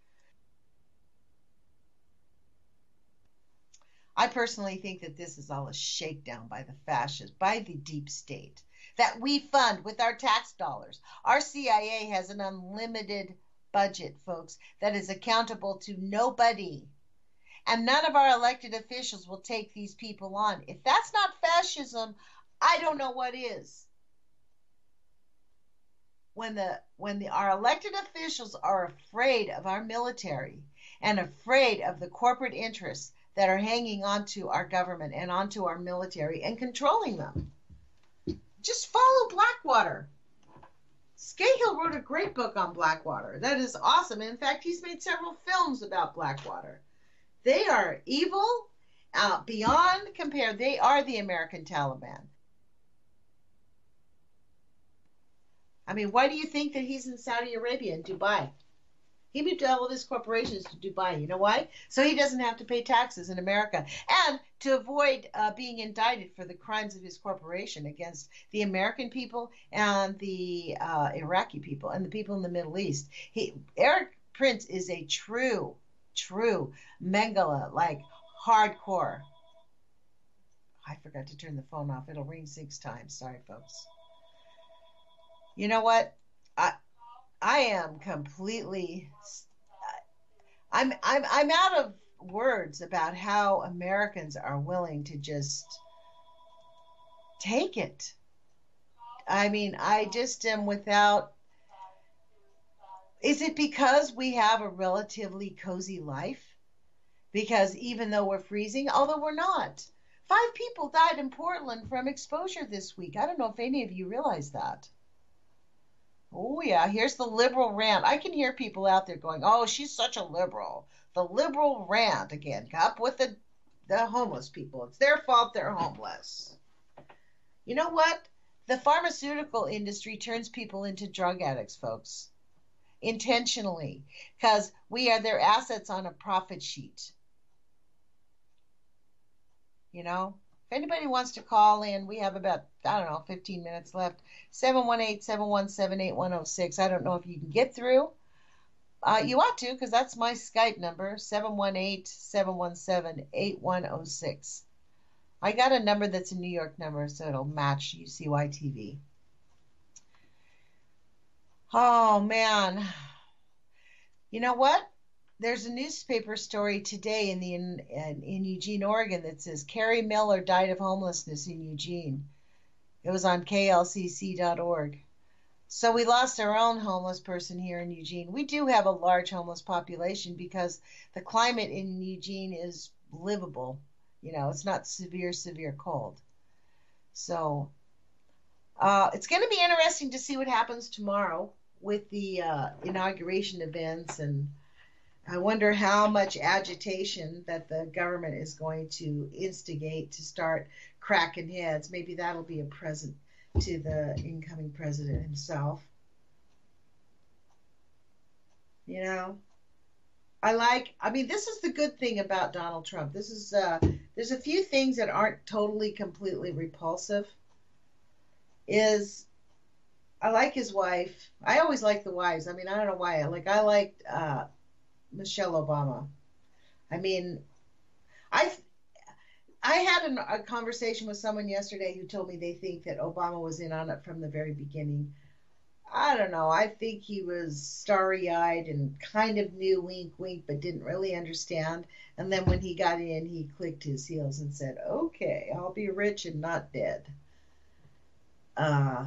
[SPEAKER 1] I personally think that this is all a shakedown by the fascists, by the deep state, that we fund with our tax dollars. Our C I A has an unlimited budget, folks, that is accountable to nobody. And none of our elected officials will take these people on. If that's not fascism, I don't know what is. When the when the our elected officials are afraid of our military and afraid of the corporate interests that are hanging onto our government and onto our military and controlling them, just follow Blackwater. Scahill wrote a great book on Blackwater. That is awesome. In fact, he's made several films about Blackwater. They are evil, uh, beyond compare. They are the American Taliban. I mean, why do you think that he's in Saudi Arabia and Dubai? He moved all of his corporations to Dubai. You know why? So he doesn't have to pay taxes in America, and to avoid uh, being indicted for the crimes of his corporation against the American people and the uh, Iraqi people and the people in the Middle East. He, Erik Prince is a true, true Mengele, like hardcore. I forgot to turn the phone off. It'll ring six times. Sorry, folks. You know what? I I am completely. I'm I'm I'm out of words about how Americans are willing to just take it. I mean, I just am without. Is it because we have a relatively cozy life? Because even though we're freezing, although we're not, five people died in Portland from exposure this week. I don't know if any of you realize that. Oh, yeah, here's the liberal rant. I can hear people out there going, oh, she's such a liberal. The liberal rant again. Up with the, the homeless people. It's their fault they're homeless. You know what? The pharmaceutical industry turns people into drug addicts, folks. Intentionally. Because we are their assets on a profit sheet. You know? If anybody wants to call in, we have about, I don't know, fifteen minutes left. seven one eight, seven one seven, eight one zero six. I don't know if you can get through. Uh, you ought to, because that's my Skype number, seven one eight, seven one seven, eight one zero six. I got a number that's a New York number, so it'll match U C Y T V. Oh, man. You know what? There's a newspaper story today in the in, in, in Eugene, Oregon that says Carrie Miller died of homelessness in Eugene. It was on K L C C dot org. So we lost our own homeless person here in Eugene. We do have a large homeless population because the climate in Eugene is livable. You know, it's not severe, severe cold. So uh, it's going to be interesting to see what happens tomorrow with the uh, inauguration events, and I wonder how much agitation that the government is going to instigate to start cracking heads. Maybe that'll be a present to the incoming president himself. You know, I like, I mean, this is the good thing about Donald Trump. This is, uh, there's a few things that aren't totally, completely repulsive. Is, I like his wife. I always like the wives. I mean, I don't know why. Like, I liked, uh, Michelle Obama. I mean, I I had an, a conversation with someone yesterday who told me they think that Obama was in on it from the very beginning. I don't know. I think he was starry-eyed and kind of knew wink, wink, but didn't really understand. And then when he got in, he clicked his heels and said, okay, I'll be rich and not dead. Uh,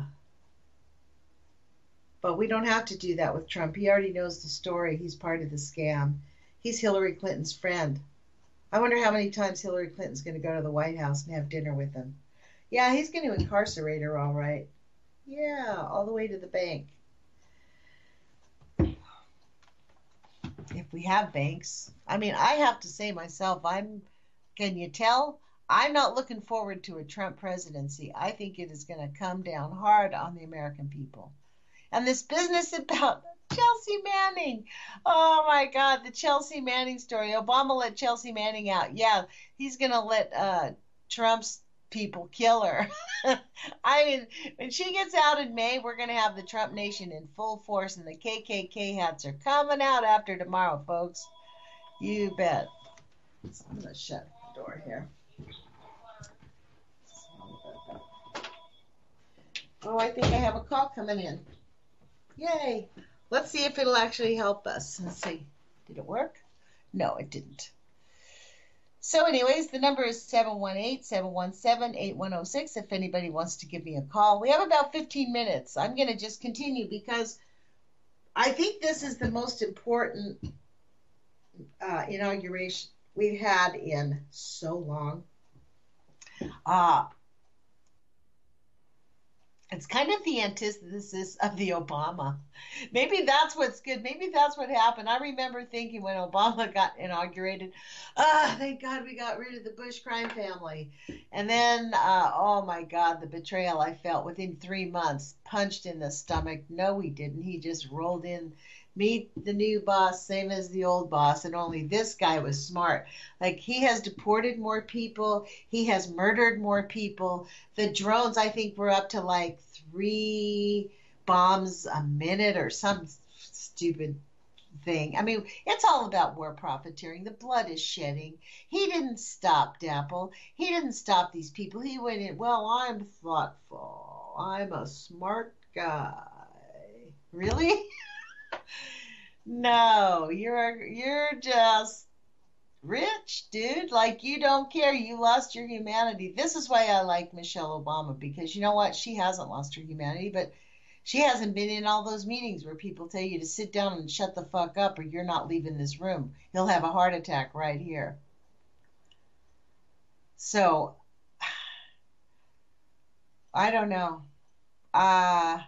[SPEAKER 1] but we don't have to do that with Trump. He already knows the story. He's part of the scam. He's Hillary Clinton's friend. I wonder how many times Hillary Clinton's going to go to the White House and have dinner with him. Yeah, he's going to incarcerate her, all right. Yeah, all the way to the bank. If we have banks. I mean, I have to say myself, I'm, can you tell? I'm not looking forward to a Trump presidency. I think it is going to come down hard on the American people. And this business about Chelsea Manning. Oh, my God, the Chelsea Manning story. Obama let Chelsea Manning out. Yeah, he's going to let uh, Trump's people kill her. I mean, when she gets out in May, we're going to have the Trump Nation in full force, and the K K K hats are coming out after tomorrow, folks. You bet. So I'm going to shut the door here. Oh, I think I have a call coming in. Yay. Let's see if it'll actually help us. Let's see. Did it work? No, it didn't. So anyways, the number is seven one eight, seven one seven, eight one zero six if anybody wants to give me a call. We have about fifteen minutes. I'm going to just continue because I think this is the most important uh, inauguration we've had in so long. Uh, It's kind of the antithesis of the Obama. Maybe that's what's good. Maybe that's what happened. I remember thinking when Obama got inaugurated, ah, thank God we got rid of the Bush crime family. And then, uh, oh my God, the betrayal I felt within three months, punched in the stomach. No, he didn't. He just rolled in. Meet the new boss, same as the old boss, and only this guy was smart. Like, he has deported more people. He has murdered more people. The drones, I think, were up to like three bombs a minute or some stupid thing. I mean, it's all about war profiteering. The blood is shedding. He didn't stop Dapple. He didn't stop these people. He went in, well, I'm thoughtful. I'm a smart guy. Really? No, you're you're just rich, dude. Like, you don't care. You lost your humanity. This is why I like Michelle Obama, because you know what? She hasn't lost her humanity, but she hasn't been in all those meetings where people tell you to sit down and shut the fuck up or you're not leaving this room. He'll have a heart attack right here. So, I don't know. Uh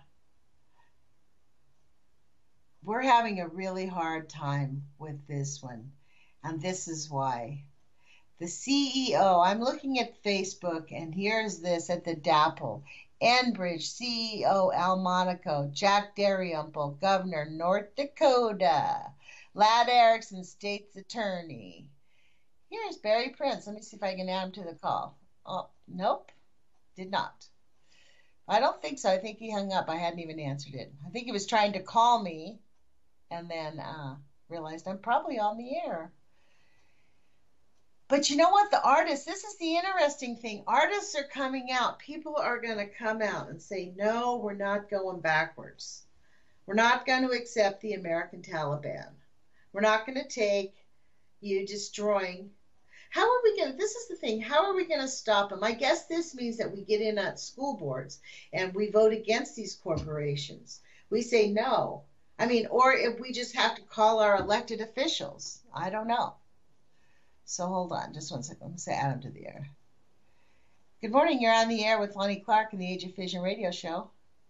[SPEAKER 1] We're having a really hard time with this one, and this is why. The C E O, I'm looking at Facebook, and here's this at the Dapple. Enbridge C E O Al Monaco, Jack Dalrymple, Governor, North Dakota, Lad Erickson, State's Attorney. Here's Barry Prince. Let me see if I can add him to the call. Oh, nope, did not. I don't think so. I think he hung up. I hadn't even answered it. I think he was trying to call me, and then uh, realized I'm probably on the air. But you know what? The artists, this is the interesting thing. Artists are coming out. People are going to come out and say, no, we're not going backwards. We're not going to accept the American Taliban. We're not going to take you destroying. How are we going to, this is the thing, how are we going to stop them? I guess this means that we get in at school boards and we vote against these corporations. We say no. I mean, or if we just have to call our elected officials. I don't know. So hold on just one second. I'm going to say Adam to the air. Good morning. You're on the air with Lonnie Clark in the Age of Fission radio show.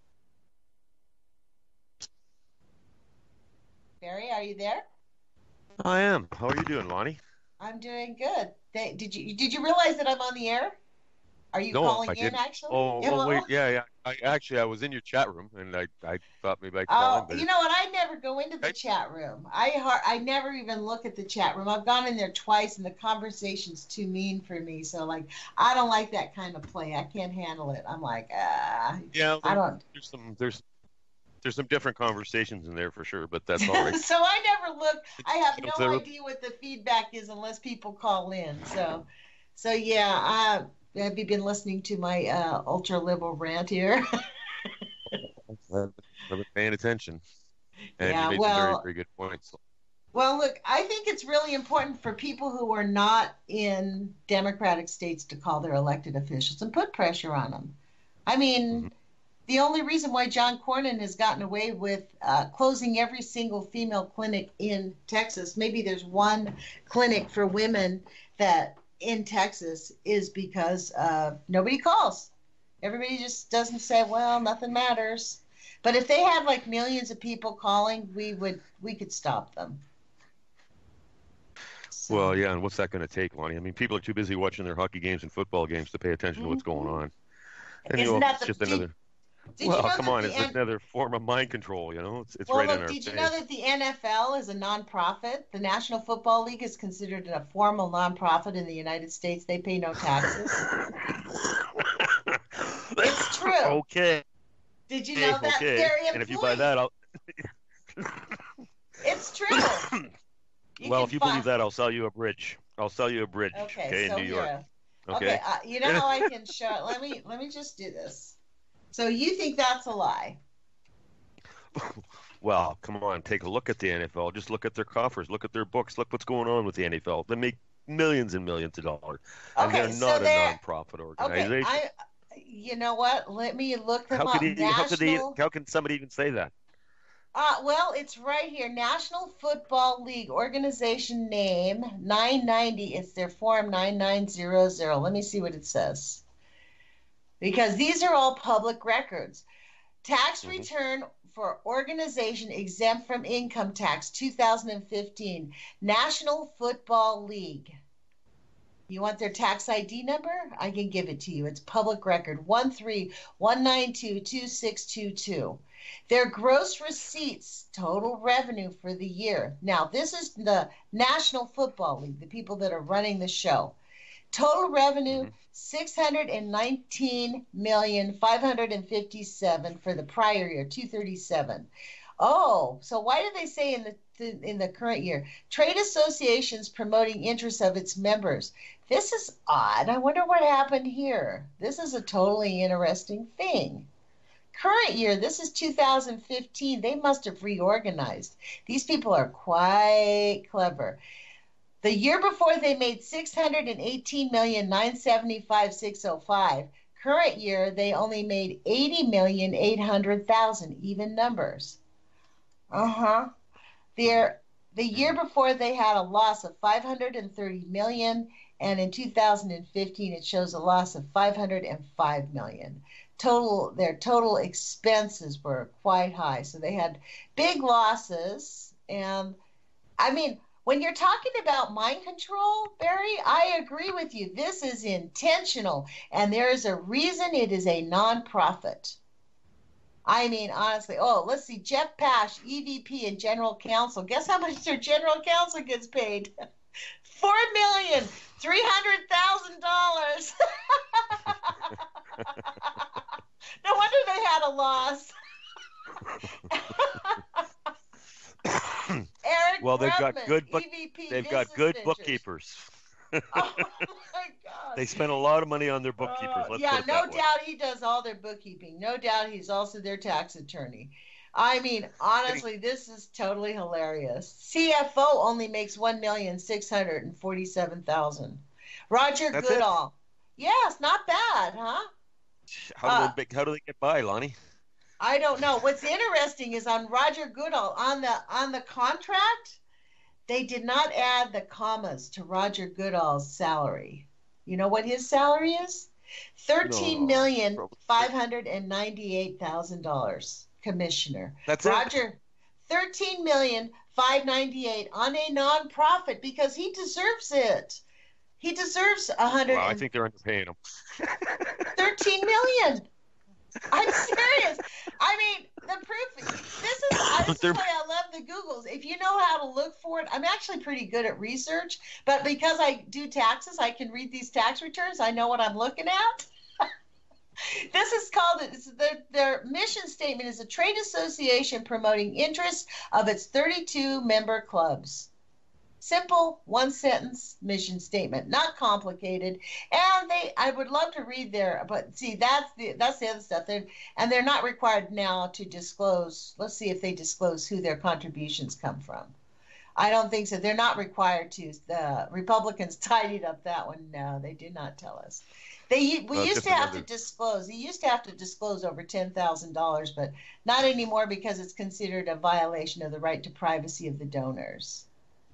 [SPEAKER 1] Barry, are you there?
[SPEAKER 2] I am. How are you doing, Lonnie?
[SPEAKER 1] I'm doing good. They, did you did you realize that I'm on the air? Are you
[SPEAKER 2] no,
[SPEAKER 1] calling
[SPEAKER 2] I
[SPEAKER 1] in,
[SPEAKER 2] didn't.
[SPEAKER 1] actually?
[SPEAKER 2] Oh,
[SPEAKER 1] Yeah,
[SPEAKER 2] oh
[SPEAKER 1] well,
[SPEAKER 2] wait, yeah, yeah. I actually I was in your chat room, and I, I thought maybe I'd
[SPEAKER 1] oh,
[SPEAKER 2] call in. But
[SPEAKER 1] you know what? I never go into the
[SPEAKER 2] I,
[SPEAKER 1] chat room. I har- I never even look at the chat room. I've gone in there twice, and the conversation's too mean for me. So, like, I don't like that kind of play. I can't handle it. I'm like, ah,
[SPEAKER 2] yeah,
[SPEAKER 1] I
[SPEAKER 2] there,
[SPEAKER 1] don't.
[SPEAKER 2] there's some there's there's some different conversations in there for sure, but that's all right.
[SPEAKER 1] So I never look. I have
[SPEAKER 2] You know,
[SPEAKER 1] no
[SPEAKER 2] there-
[SPEAKER 1] idea what the feedback is unless people call in. So So yeah, uh, have you been listening to my uh, ultra liberal rant here?
[SPEAKER 2] I've I've been paying attention, and you
[SPEAKER 1] Yeah,
[SPEAKER 2] made some very,
[SPEAKER 1] well,
[SPEAKER 2] very good points.
[SPEAKER 1] well, look, I think it's really important for people who are not in democratic states to call their elected officials and put pressure on them. I
[SPEAKER 2] Hmm.
[SPEAKER 1] mean, the only reason why John Cornyn has gotten away with uh, closing every single female clinic in Texas, maybe there's one clinic for women that in Texas, is because uh, nobody calls. Everybody just doesn't say, well, nothing matters. But if they had like millions of people calling, we would we could stop them.
[SPEAKER 2] Well,
[SPEAKER 1] So,
[SPEAKER 2] yeah, and what's that going to take, Lonnie? I mean, people are too busy watching their hockey games and football games to pay attention to what's going
[SPEAKER 1] mhm.
[SPEAKER 2] on. And you
[SPEAKER 1] Isn't
[SPEAKER 2] know,
[SPEAKER 1] that
[SPEAKER 2] it's
[SPEAKER 1] the
[SPEAKER 2] just
[SPEAKER 1] did,
[SPEAKER 2] another.
[SPEAKER 1] did you
[SPEAKER 2] Well,
[SPEAKER 1] know
[SPEAKER 2] come
[SPEAKER 1] that
[SPEAKER 2] on,
[SPEAKER 1] the
[SPEAKER 2] it's another form of mind control. You know, it's it's
[SPEAKER 1] Well,
[SPEAKER 2] right in
[SPEAKER 1] look,
[SPEAKER 2] our
[SPEAKER 1] did you know
[SPEAKER 2] face.
[SPEAKER 1] that the N F L is a nonprofit? The National Football League is considered a formal nonprofit in the United States. They pay no taxes. It's true.
[SPEAKER 2] Okay,
[SPEAKER 1] Did you know that?
[SPEAKER 2] okay.
[SPEAKER 1] They're
[SPEAKER 2] And if you buy
[SPEAKER 1] employees.
[SPEAKER 2] that, I'll.
[SPEAKER 1] It's true. You
[SPEAKER 2] Well,
[SPEAKER 1] can
[SPEAKER 2] if you believe
[SPEAKER 1] find.
[SPEAKER 2] that, I'll sell you a bridge. I'll sell you a bridge,
[SPEAKER 1] Okay,
[SPEAKER 2] okay, in
[SPEAKER 1] so
[SPEAKER 2] New York.
[SPEAKER 1] here. Okay,
[SPEAKER 2] Okay.
[SPEAKER 1] uh, you know how I can show. Let me let me just do this. So you think that's a lie?
[SPEAKER 2] Well, come on, take a look at the N F L. Just look at their coffers, look at their books, look what's going on with the N F L. They make millions and millions of dollars, and they're
[SPEAKER 1] Okay, so
[SPEAKER 2] not a
[SPEAKER 1] there.
[SPEAKER 2] nonprofit
[SPEAKER 1] Okay,
[SPEAKER 2] organization.
[SPEAKER 1] I. You know what? Let me look them
[SPEAKER 2] How could
[SPEAKER 1] up.
[SPEAKER 2] he? How could they?
[SPEAKER 1] National.
[SPEAKER 2] How can somebody even say that?
[SPEAKER 1] Uh, well, it's right here. National Football League organization name nine ninety. It's their form nine nine zero zero. Let me see what it says. Because these are all public records. Tax
[SPEAKER 2] Hmm.
[SPEAKER 1] return for organization exempt from income tax two thousand fifteen. National Football League. You want their tax I D number? I can give it to you. It's public record one three one nine two two six two two. Their gross receipts, total revenue for the year. Now, this is the National Football League, the people that are running the show. Total revenue
[SPEAKER 2] Hmm.
[SPEAKER 1] six hundred nineteen million five hundred fifty-seven for the prior year, two thirty-seven. Oh, so why did they say in the in the current year? Trade associations promoting interests of its members. This is odd. I wonder what happened here. This is a totally interesting thing. Current year, this is two thousand fifteen. They must have reorganized. These people are quite clever. The year before they made six hundred eighteen million nine hundred seventy-five thousand six hundred five. Current year they only made eighty million eight hundred thousand, even numbers. Uh-huh. Their the year before they had a loss of five hundred thirty million, and in two thousand fifteen it shows a loss of five hundred five million. Total their total expenses were quite high. So they had big losses. And I mean, when you're talking about mind control, Barry, I agree with you. This is intentional, and there is a reason it is a nonprofit. I mean, honestly, oh, let's see. Jeff Pash, E V P and General Counsel. Guess how much their General Counsel gets paid? Four million three hundred thousand dollars. No wonder they had a loss. Eric
[SPEAKER 2] Well, they've got
[SPEAKER 1] Grubman,
[SPEAKER 2] good book.
[SPEAKER 1] E V P
[SPEAKER 2] They've got
[SPEAKER 1] Business
[SPEAKER 2] good
[SPEAKER 1] Ventures.
[SPEAKER 2] bookkeepers.
[SPEAKER 1] Oh my God.
[SPEAKER 2] They spend a lot of money on their bookkeepers.
[SPEAKER 1] Uh,
[SPEAKER 2] Let's put
[SPEAKER 1] yeah,
[SPEAKER 2] it
[SPEAKER 1] no
[SPEAKER 2] that way.
[SPEAKER 1] doubt he does all their bookkeeping. No doubt he's also their tax attorney. I mean, honestly, this is totally hilarious. C F O only makes one million six hundred forty-seven thousand. Roger
[SPEAKER 2] That's it.
[SPEAKER 1] Goodall. Yes, not bad, huh?
[SPEAKER 2] How do
[SPEAKER 1] Uh,
[SPEAKER 2] they how do they get by, Lonnie?
[SPEAKER 1] I don't know. What's interesting is on Roger Goodall on the on the contract, they did not add the commas to Roger Goodall's salary. You know what his salary is? Thirteen
[SPEAKER 2] No,
[SPEAKER 1] million
[SPEAKER 2] probably.
[SPEAKER 1] five hundred and ninety-eight thousand dollars, commissioner.
[SPEAKER 2] That's it.
[SPEAKER 1] Roger, thirteen million five ninety-eight on a nonprofit because he deserves it. He deserves a hundred
[SPEAKER 2] Well, I
[SPEAKER 1] and
[SPEAKER 2] think they're underpaying him.
[SPEAKER 1] thirteen million. I'm serious. I mean, the proof. This is uh, this is
[SPEAKER 2] They're-
[SPEAKER 1] why I love the Googles. If you know how to look for it, I'm actually pretty good at research. But because I do taxes, I can read these tax returns. I know what I'm looking at. This is called it's their their mission statement is a trade association promoting interests of its thirty-two member clubs. Simple, one sentence mission statement, not complicated. And they, I would love to read their, but see, that's the that's the other stuff. They're, and they're not required now to disclose. Let's see if they disclose who their contributions come from. I don't think so. They're not required to. The Republicans tidied up that one. No, they did not tell us. They we
[SPEAKER 2] Uh,
[SPEAKER 1] used
[SPEAKER 2] just
[SPEAKER 1] to have
[SPEAKER 2] another-
[SPEAKER 1] to disclose. They used to have to disclose over ten thousand dollars, but not anymore because it's considered a violation of the right to privacy of the donors.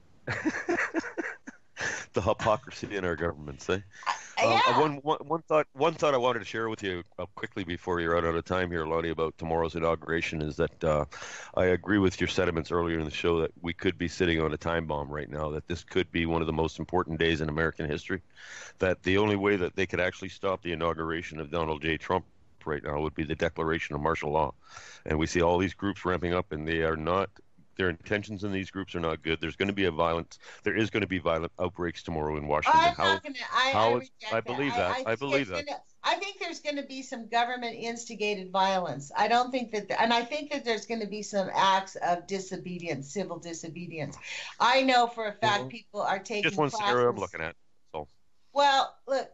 [SPEAKER 2] The hypocrisy in our governments, eh? Um,
[SPEAKER 1] Yeah.
[SPEAKER 2] uh, one, one, one thought, one thought I wanted to share with you uh, quickly before you're out of time here, Lonnie, about tomorrow's inauguration is that uh, I agree with your sentiments earlier in the show that we could be sitting on a time bomb right now, that this could be one of the most important days in American history, that the only way that they could actually stop the inauguration of Donald J. Trump right now would be the declaration of martial law. And we see all these groups ramping up, and they are not their intentions in these groups are not good. There's going to be a violence. There is going to be violent outbreaks tomorrow in Washington.
[SPEAKER 1] I'm
[SPEAKER 2] how,
[SPEAKER 1] not gonna. I,
[SPEAKER 2] how
[SPEAKER 1] I,
[SPEAKER 2] is-
[SPEAKER 1] reject
[SPEAKER 2] I believe that. I
[SPEAKER 1] think
[SPEAKER 2] believe
[SPEAKER 1] it's
[SPEAKER 2] that.
[SPEAKER 1] Gonna, I think there's going to be some government instigated violence. I don't think that, and I think that there's going to be some acts of disobedience, civil disobedience. I know for a fact
[SPEAKER 2] Well,
[SPEAKER 1] people are taking
[SPEAKER 2] Just one
[SPEAKER 1] classes.
[SPEAKER 2] scenario I'm looking at. So
[SPEAKER 1] Well, look,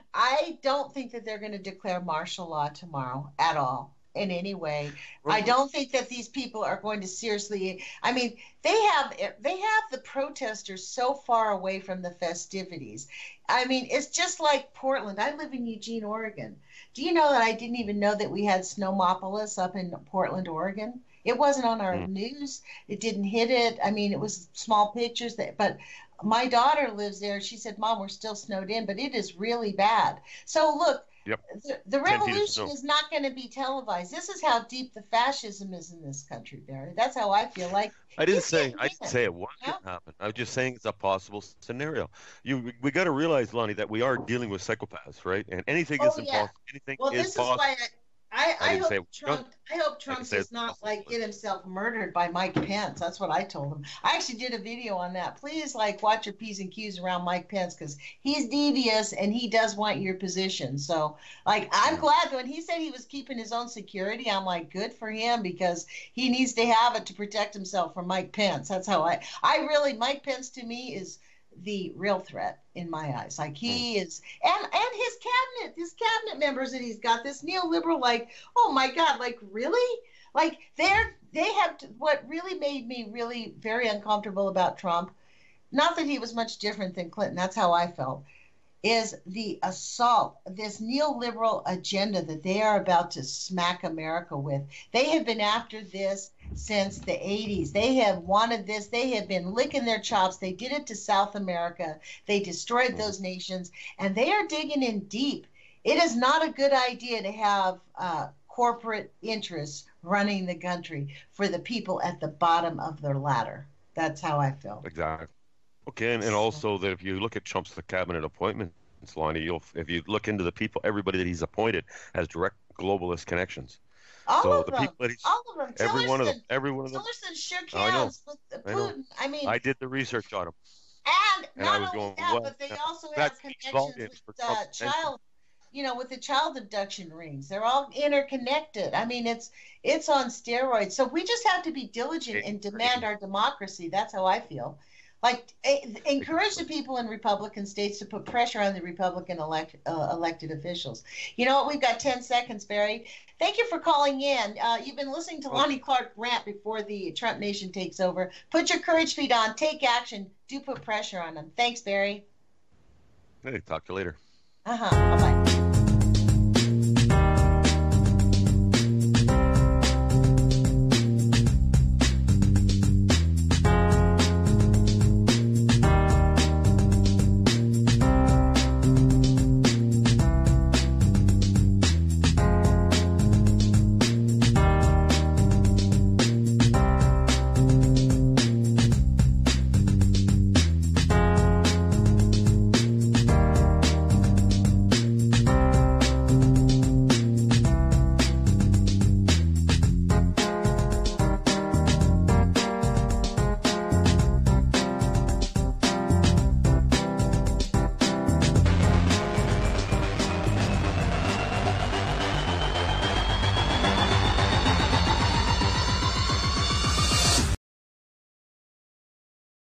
[SPEAKER 1] I don't think that they're going to declare martial law tomorrow at all. In any way, I don't think that these people are going to seriously. I mean, they have they have the protesters so far away from the festivities. I mean, it's just like Portland. I live in Eugene, Oregon. Do you know that I didn't even know that we had Snowmopolis up in Portland, Oregon? It wasn't on our
[SPEAKER 2] Hmm.
[SPEAKER 1] news. It didn't hit it. I mean, it was small pictures that, but my daughter lives there. She said, "Mom, we're still snowed in, but it is really bad." So look,
[SPEAKER 2] Yep.
[SPEAKER 1] the, the
[SPEAKER 2] ten feet of
[SPEAKER 1] revolution
[SPEAKER 2] snow.
[SPEAKER 1] is not going to be televised. This is how deep the fascism is in this country, Barry. That's how I feel. Like
[SPEAKER 2] I didn't
[SPEAKER 1] he's
[SPEAKER 2] say
[SPEAKER 1] getting
[SPEAKER 2] I didn't
[SPEAKER 1] in.
[SPEAKER 2] say it was
[SPEAKER 1] Yeah.
[SPEAKER 2] going to happen. I was just saying it's a possible scenario. You we, we got to realize, Lonnie, that we are dealing with psychopaths, right? And anything
[SPEAKER 1] Oh,
[SPEAKER 2] is
[SPEAKER 1] yeah.
[SPEAKER 2] impossible. Anything
[SPEAKER 1] Well,
[SPEAKER 2] is
[SPEAKER 1] this is
[SPEAKER 2] possible.
[SPEAKER 1] why I, I,
[SPEAKER 2] I
[SPEAKER 1] I,
[SPEAKER 2] didn't say it
[SPEAKER 1] hope
[SPEAKER 2] was
[SPEAKER 1] Trump. I hope Trump
[SPEAKER 2] say
[SPEAKER 1] does
[SPEAKER 2] it's
[SPEAKER 1] not
[SPEAKER 2] possible,
[SPEAKER 1] like
[SPEAKER 2] but-
[SPEAKER 1] get himself murdered by Mike Pence. That's what I told him. I actually did a video on that. Please, like, watch your P's and Q's around Mike Pence because he's devious and he does want your position. So, like, I'm
[SPEAKER 2] Mm.
[SPEAKER 1] glad when he said he was keeping his own security. I'm like, good for him because he needs to have it to protect himself from Mike Pence. That's how I. I really Mike Pence to me is the real threat in my eyes. Like he is, and and his cabinet, his cabinet members that he's got, this neoliberal, like, oh my God, like really, like they're they have to, what really made me really very uncomfortable about Trump. Not that he was much different than Clinton. That's how I felt. Is the assault, this neoliberal agenda that they are about to smack America with. They have been after this since the eighties. They have wanted this. They have been licking their chops. They did it to South America. They destroyed those nations, and they are digging in deep. It is not a good idea to have uh, corporate interests running the country for the people at the bottom of their ladder. That's how I feel.
[SPEAKER 2] Exactly. Okay, and, and also that if you look at Trump's cabinet appointments, Lonnie, you'll if you look into the people, everybody that he's appointed has direct globalist connections.
[SPEAKER 1] All
[SPEAKER 2] so
[SPEAKER 1] of
[SPEAKER 2] the
[SPEAKER 1] them.
[SPEAKER 2] people that he's
[SPEAKER 1] All of them.
[SPEAKER 2] every one of them,
[SPEAKER 1] Tillerson-
[SPEAKER 2] every one of them.
[SPEAKER 1] Tillerson shook
[SPEAKER 2] I know.
[SPEAKER 1] hands with
[SPEAKER 2] I know.
[SPEAKER 1] Putin. I mean,
[SPEAKER 2] I did the research on him.
[SPEAKER 1] and
[SPEAKER 2] and I
[SPEAKER 1] not
[SPEAKER 2] was
[SPEAKER 1] only
[SPEAKER 2] going,
[SPEAKER 1] that,
[SPEAKER 2] well,
[SPEAKER 1] but they
[SPEAKER 2] that-
[SPEAKER 1] also
[SPEAKER 2] that
[SPEAKER 1] have
[SPEAKER 2] speaks
[SPEAKER 1] connections
[SPEAKER 2] volumes
[SPEAKER 1] with
[SPEAKER 2] for
[SPEAKER 1] uh,
[SPEAKER 2] Trump's
[SPEAKER 1] child, you know, with the child abduction rings. They're all interconnected. I mean, it's it's on steroids. So we just have to be diligent and demand our democracy. That's how I feel. Like, eh, encourage the people in Republican states to put pressure on the Republican elect, uh, elected officials. You know what? We've got ten seconds, Barry. Thank you for calling in. Uh, you've been listening to Lonnie Clark rant before the Trump nation takes over. Put your courage feet on. Take action. Do put pressure on them. Thanks, Barry.
[SPEAKER 2] Hey, talk to you later.
[SPEAKER 1] Uh-huh. Bye-bye.